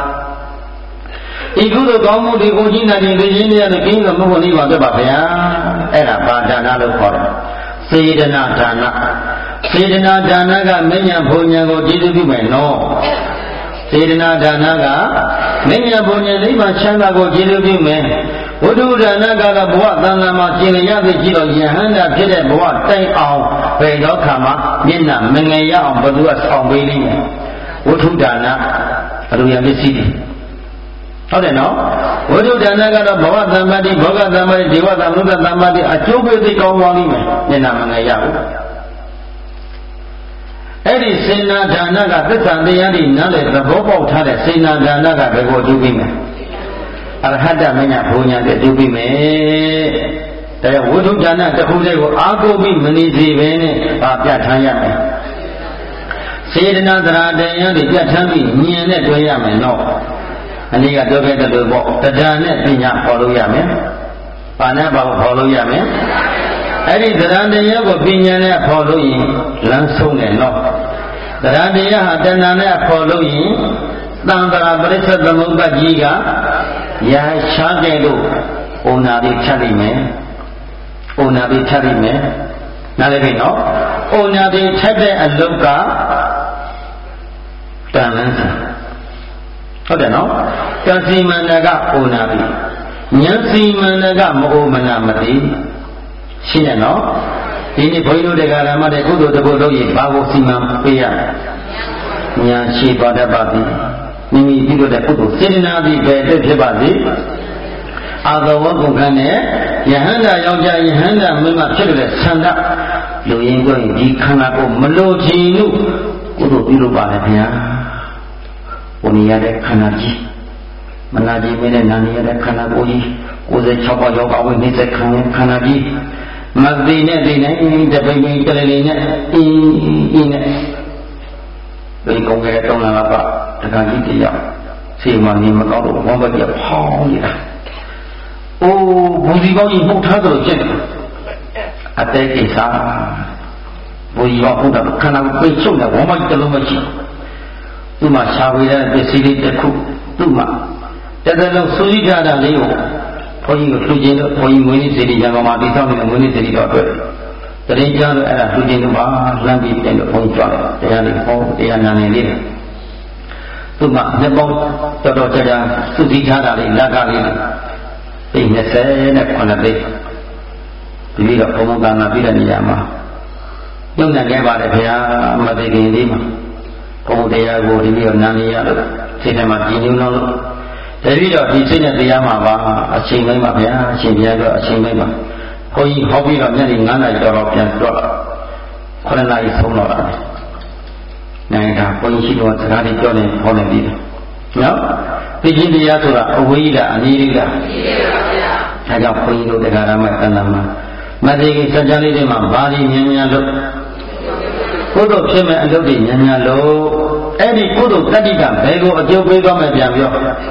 ဤကုသိုလ်ကောင်းမှုတွေကိုကြီးနာတဲ့သိခြင်းတရားတွေကင်းလို့မဟုတ်နိဗ္ဗာန်ဖြစ်ပါဗျာအဲ့ဒါဘာဒါနလို့ခေါ်တယ်စေတနာဒါနစေတနာဒါနကမဉ္ဇဉ်ဘုံဉဏ်ကိုကျေးဇူးပြုမယ်နော်စေတနာဒါနကမဉ္ဇဉ်ဘုံဉဏ်နိဗ္ဗာန်ချမ်းသာကိုကျေးဇူးပြုမယ်ဝိသုဒ္ဓနာကတော့ဘဝသံဃာမှာကျင်လျက်သိကြည့်တော့ယဟန္တာဖြစ်တဲ့ဘဝတိုင်အောင်ဘယ်တော့ခါမှမျက်နှာမငယ်ရအောင်ဘယ်သူကဆောင်ပေးလိမ့်မယ်ဝိသုဒ္ဓနာအရိယာပစ္စည်းတွေဟုတ်တယ်နော်ဝိသုဒ္ဓနာကတော့ဘဝသမ္ပတိဘောဂသမ္ပတိဒေဝသမ္ပတိသမ္ပတိအကျိုးပေးသိကောင်းသွားလိမ့်မယ်မျက်နှာမငယ်ရဘူးအဲ့ဒီစေနာဒါနကသစ္စာတရားတွေနားလည်သဘောပေါက်ထားတဲ့စေနာဒါနကဘယ်ကိုအကျိုးပေးမလဲအရဟတမညာဘုံညာတဲ့အကျိုးပေးမယ်ဒါကြောင့်ဝိသုဒ္ဓနာတစ်ခုတည်းကိုအာကိုပြီးမနေစေဘဲနဲ့ပါပြဋ္ဌာန်းရမယ်စေတနာတရားတရားတွေပြဋ္ဌာန်းပြီးဉာဏ်နဲ့တွေ့ရမယ်နော်အနည်းကပြောခဲ့တဲ့လိုပေါ့တရားနဲ့ပညာပေါ်လို့ရမယ်ပါဏဘာကိုပေါ်လို့ရမယ်အဲ့ဒီတရားတရားကိုပညာနဲ့ပေါ်လို့ရင်လမ်းဆုံးတယ်နော်တရားတရားဟာတဏှာနဲ့ပေါ်လို့ရင်သံဃာပရိစ္ဆေသမုပ္ပါကြီးကရာရှားတဲ့လို့ဩနာတိထပ်လိမ့်မယ်ဩနာတိထပ်လိမ့်မယ်နားလည်ပြီနော်ဩနာတိထပ်တဲ့အလုတ်ကတန်လန်းစီဟုတ်တယ်နော်ကံစီမန္တကဩနာတိဉာဏ်စီမံကမအိုမနာမသိရှင်းရနော်ဒီနေ့ဘုန်းကြီးတို့တရားဓမ္မတဲ့ကုသိုလ်တစ်ခုလုပ်ရင်ဘာကိုစီမံပေးရလဲဉာဏ်ရှိသွားတတ်ပါသည်မိမိပြုလို့တဲ့ကုသိုလ်စေတနာပြီးပဲအတွက်ဖြစ်ပါသည်အာသဝကုက္ခနဲ့ယဟန္တာယောက်ျားယဟန္တာမိန်းမဖြစ်တဲ့ဆန္ဒလူရင်းကိုဒီခန္ဓာကိုမလိုချင်လို့ကုသိုလ်ပြုလို့ပါလေဗျာဘုန်းကြီးရတဲ့ခန္ဓာကြီးမနာကြီးမင်းနဲ့နာနေရတဲ့ခန္ဓာကိုယ်ကြီးကိုယ်စိတ်၆ပါးယောဂဝိနေတဲ့ခန္ဓာခန္ဓာကြီးမသိနဲ့သိနဲ့တပိပိကလေးလေးနဲ့အင်းအင်းနဲ့ဒီကုန်းကလေးတောင်းလာပါတခါကြီးတရားစီမံနေမကောင်းတော့ဝမ်းဘက်ပြဖောင်းနေတာအိုးဘူဒီပေါင်းကြီးပုတ်ထားသလိုဖြစ်တယ်အတဲကိစ္စဘူဒီပေါင်းပုတ်တာခန္ဓာကိုပိတ်ချုပ်နေဝမ်းဘက်တလုံးမရှိသူ့မှာရှားဝေးတဲ့ပစ္စည်းလေးတစ်ခုသူ့မှာတကယ်လို့စူးစီးထားတာလေးကိုဘုန်းကြီးကလှူခြင်းလို့ဘုန်းကြီးမွေးနေ့စေတီရံကောင်မှာတိဆောက်နေတဲ့မွေးနေ့စေတီတော့အတွက်တရင်ကြားလို့အဲ့ဒါလှူခြင်းလို့ပါလှမ်းပြီးပြန်လို့ဘုန်းကြီးကြွတယ်တရားလေးဟောတရားနာနေလေးသူ့မှာနှစ်ပေါင်းတော်တော်ကြာကြာစူးစီးထားတာလေးလက်ကလေးသိနေစဲနဲ့ခုနှစ်သိဒီလိုတော့ဘုံဘုံကနာပြီးတဲ့နေရာမှာညှို့နှံခဲ့ပါတယ်ခင်ဗျာမသိခင်လေးမှာဘုံတရားကိုဒီလိုနာနေရလို့စိတ်ထဲမှာကြည်ညိုလို့တတိတော့ဒီစိတ်နဲ့တရားမှာပါအချိန်တိုင်းပါဗျာအချိန်ပြတော့အချိန်တိုင်းပါဘုန်းကြီးဟောပြီးတော့ညနေငါးနာရီတော်တော်ပြန်တော့ခုနှစ်နာရီဆုံးတော့တာနိုင်တာဘုန်းကြီးရှိတော့စကားလေးပြောနေဟောနေပြီနော်သိချင်းတရားဆိုတာအဝေးကအနည်းလေးလားအနည်းလေးပါဗျာဒါကြောင့်ဘုန်းကြီးတို့တရားဓမ္မသံဃာမှာမသိခင်စကြလေးတွေမှာဘာဒီဉာဏ်ဉာဏ်လို့ကုသိုလ်ဖြစ်မဲ့အလုပ်တွေဉာဏ်ဉာဏ်လို့အဲ့ဒီကုသိုလ်တတ္တိကဘယ်ကိုအကျိုးပေးသွားမယ်ပြန်ပြော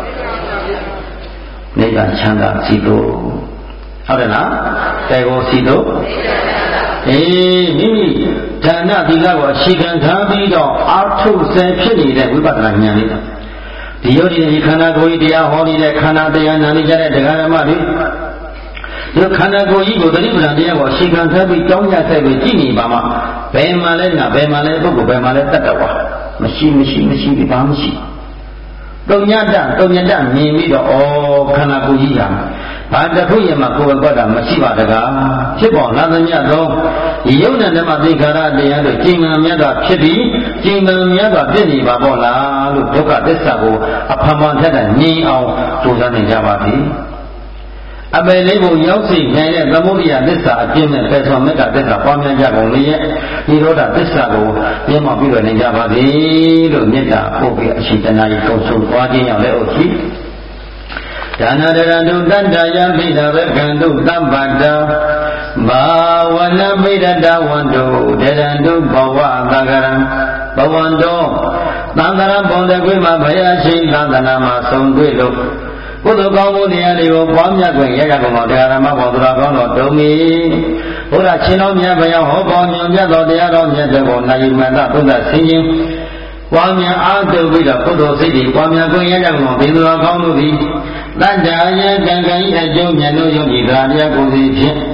နိဗ္ဗာန်ချမ်းသာစီလို့ဟုတ်တယ်လားတေကိုစီလို့အေးမိမိဒါနသီလကိုအခြေခံထားပြီးတော့အာထုဆယ်ဖြစ်နေတဲ့ဝိပဿနာဉာဏ်လေးဒီယောဂီဒီခန္ဓာကိုယ်ကြီးတရားဟောနေတဲ့ခန္ဓာတရားနာနေကြတဲ့တရားဓမ္မတွေဒီခန္ဓာကိုယ်ကြီးကိုတတိပ္ပံတရားကိုအခြေခံထားပြီးကြောင်းရဆက်ပြီးကြည့်နေပါမှဘယ်မှာလဲငါဘယ်မှာလဲပုဂ္ဂိုလ်ဘယ်မှာလဲတတ်တော်ပါမရှိမရှိမရှိဘာမှမရှိတုံညတတုံညတမြင်ပြီးတော့ဩခန္ဓာကိုယ်ကြီးဟာဘာတခုရမှာကိုယ်ကွက်တာမရှိပါတကားဖြစ်ပေါ်လာသမျှသောယုံနဲ့ဓမ္မသိက္ခာရတရားတို့ကျင့်မှန်မြတ်တာဖြစ်ပြီးကျင့်မှန်မြတ်တာပြည့်နေပါပေါ့လားလို့ဒုက္ခသစ္စာကိုအဖန်ဖန်ထက်တဲ့ငြိမ်းအောင်ကြိုးစားနေကြပါသည်အပေလေးကိုရောက်စီနိုင်တဲ့သမုဒိယသစ္စာအပြည့်နဲ့ပေဆောင်မေတ္တာသစ္စာပွားများကြကုန်လေရဲ့ဒီရောဓသစ္စာကိုပြင်းမပြုရနိုင်ကြပါသည်လို့မေတ္တာပို့ပြီးအရှိတနာကြီးကုံဆုံးသွားခြင်းရောက်လည်းဟုတ်ရှိဒါနတရံတုတတ္တယမိဒဝေကံတုသဗ္ဗတံဘာဝနာမိဒတဝန္တုတရံတုဘဝသကရံဘဝန္တောသံဃာဘုံတကွေမှာဘယရှိသန္တနာမှာဆုံးတွေ့လို့ကုသိုလ်ကောင်းမှုတရားတွေကိုပွားများခွင့်ရရကုန်တော်တရားဓမ္မပေါ်သူတော်ကောင်းတော်တုံမီဘုရားရှင်တော်မြတ်ဘုရားဟောပေါ်ညွန်ပြတော်တရားတော်မြတ်တွေကိုနာယီမန္တသုဒ္ဓဆင်းခြင်းပွားများအားထုတ်ပြီးတော့ကုသိုလ်စိတ်တွေပွားများခွင့်ရရကုန်တော်ဘိသူတော်ကောင်းတို့သည်တတ္တယကံကံဤအကျိုးမြတ်တို့ယုံကြည်သာတရားကိုယ်စီဖြင့်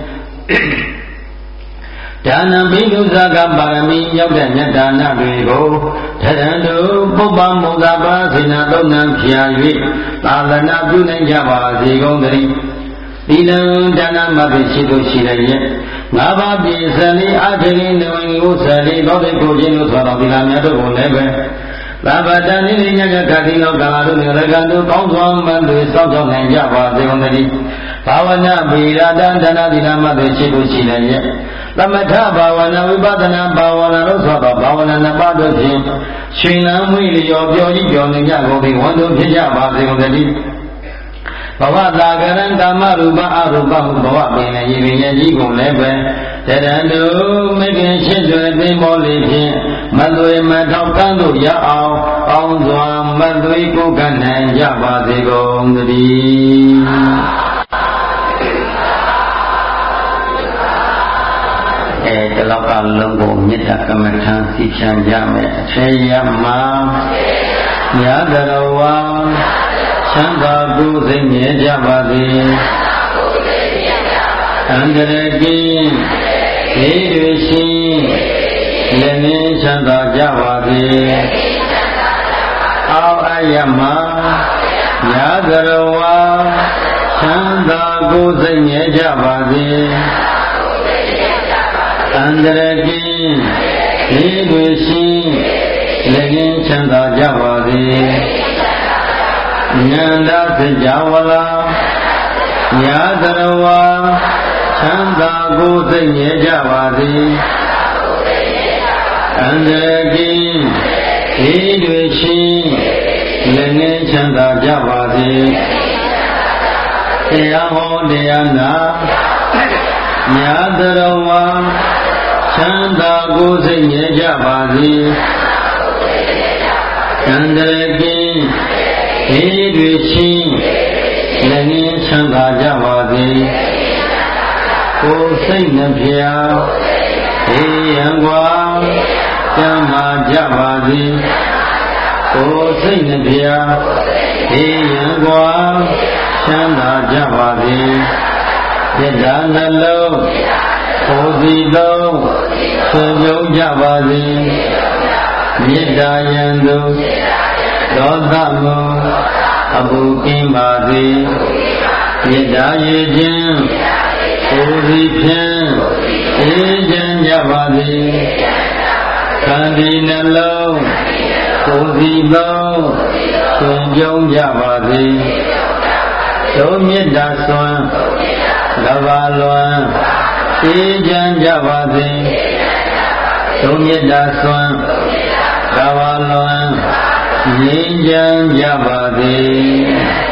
ဒါနဘိဓုဇာကပါရမီရောက်တဲ့မြတ်ဒါနတွေကိုထရံတို့ပုပ္ပမုဒ္ဒပါစေနာသုံးနံဖြာ၍သာသနာပြုနိုင်ကြပါစေကုန်သတည်းသီလဒါနမပိရှိတို့ရှိလည်းရဲ့ငါးပါးပြည့်စုံလေးအထေရနဝံကိုဆယ်လေးသောတဲ့ကိုခြင်းလို့ဆိုတော်သီလမြတ်တို့ကိုလည်းပဲသာဗတန်နိညညခတိလောကတို့နေရကံတို့ကောင်းစွာမှန်တွေစောင့်ကြောက်နိုင်ကြပါစေကုန်သတည်းဘာဝနာဗေရတံဒါနသီလမပိရှိတို့ရှိလည်းရဲ့သမထဘာဝနာဝိပဿနာဘာဝနာလို့ဆိုတော့ဘာဝနာနှစ်ပါးတို့ဖြင့်ရှင်လန်းမွေလျော်ပြောကြီးပြောနေကြကုန်ပြီးဝန်တို့ဖြစ်ကြပါစေကုန်သတည်းဘဝတာကရံကာမရူပအရူပဟုဘဝပင်လည်းရည်ပင်ရဲ့ကြီးကုန်လည်းပဲတရံတို့မိခင်ရှင်းတွေသိမောလေးဖြင့်မသွေမထောက်ကန်းတို့ရအောင်အောင်းစွာမသွေကိုကနိုင်ကြပါစေကုန်သတည်းအဲတလောကလုံးကိုမေတ္တာကမ္မထံသိချမ်းကြမယ်အထေယမညာတရဝါချမ်းသာကိုယ်စိတ်မြဲကြပါစေအန္တရကိဒေရရှိလည်းငင်းချမ်းသာကြပါစေအောအယမညာတရဝါချမ်းသာကိုယ်စိတ်ငြိမ်းကြပါစေအန္တရာယ်ကင်းဒီတွေရှိလက်ငင်းချမ်းသာကြပါစေဉာဏ်သာစကြဝဠာညာတရဝါချမ်းသာကိုယ်စိတ်ငြိမ်းကြပါစေအန္တရာယ်ကင်းဒီတွေရှိလက်ငင်းချမ်းသာကြပါစေတရားဟောတရားနာညာတရဝါချမ်းသာကိုယ်စိတ်ငြိမ်းကြပါစေအန္တရာယ်ကင်းဒီတွေရှိလက်ငင်းချမ်းသာကြပါစေကိုယ်စိတ်နှဖျားအေးရန်ကွာကျမ်းမာကြပါစေကိုယ်စိတ်နှဖျားအေးရန်ကွာချမ်းသာကြပါစေမေတ္တာနှလုံးကိုယ်စီလုံးဆွေမျိုးကြပါစေမေတ္တာယံသူဒေါသမုအပူကင်းပါစေမေတ္တာရည်ခြင်းကိုယ်စီဖြင့်အေးချမ်းကြပါစေခန္တီနှလုံးကိုယ်စီလုံးဆွေမျိုးကြပါစေသို့မေတ္တာစွမ်းကဘာလွန်အေးချမ်းကြပါစေသို့မေတ္တာစွမ်းကဘာလွန်ငြိမ်းချမ်းကြပါစေ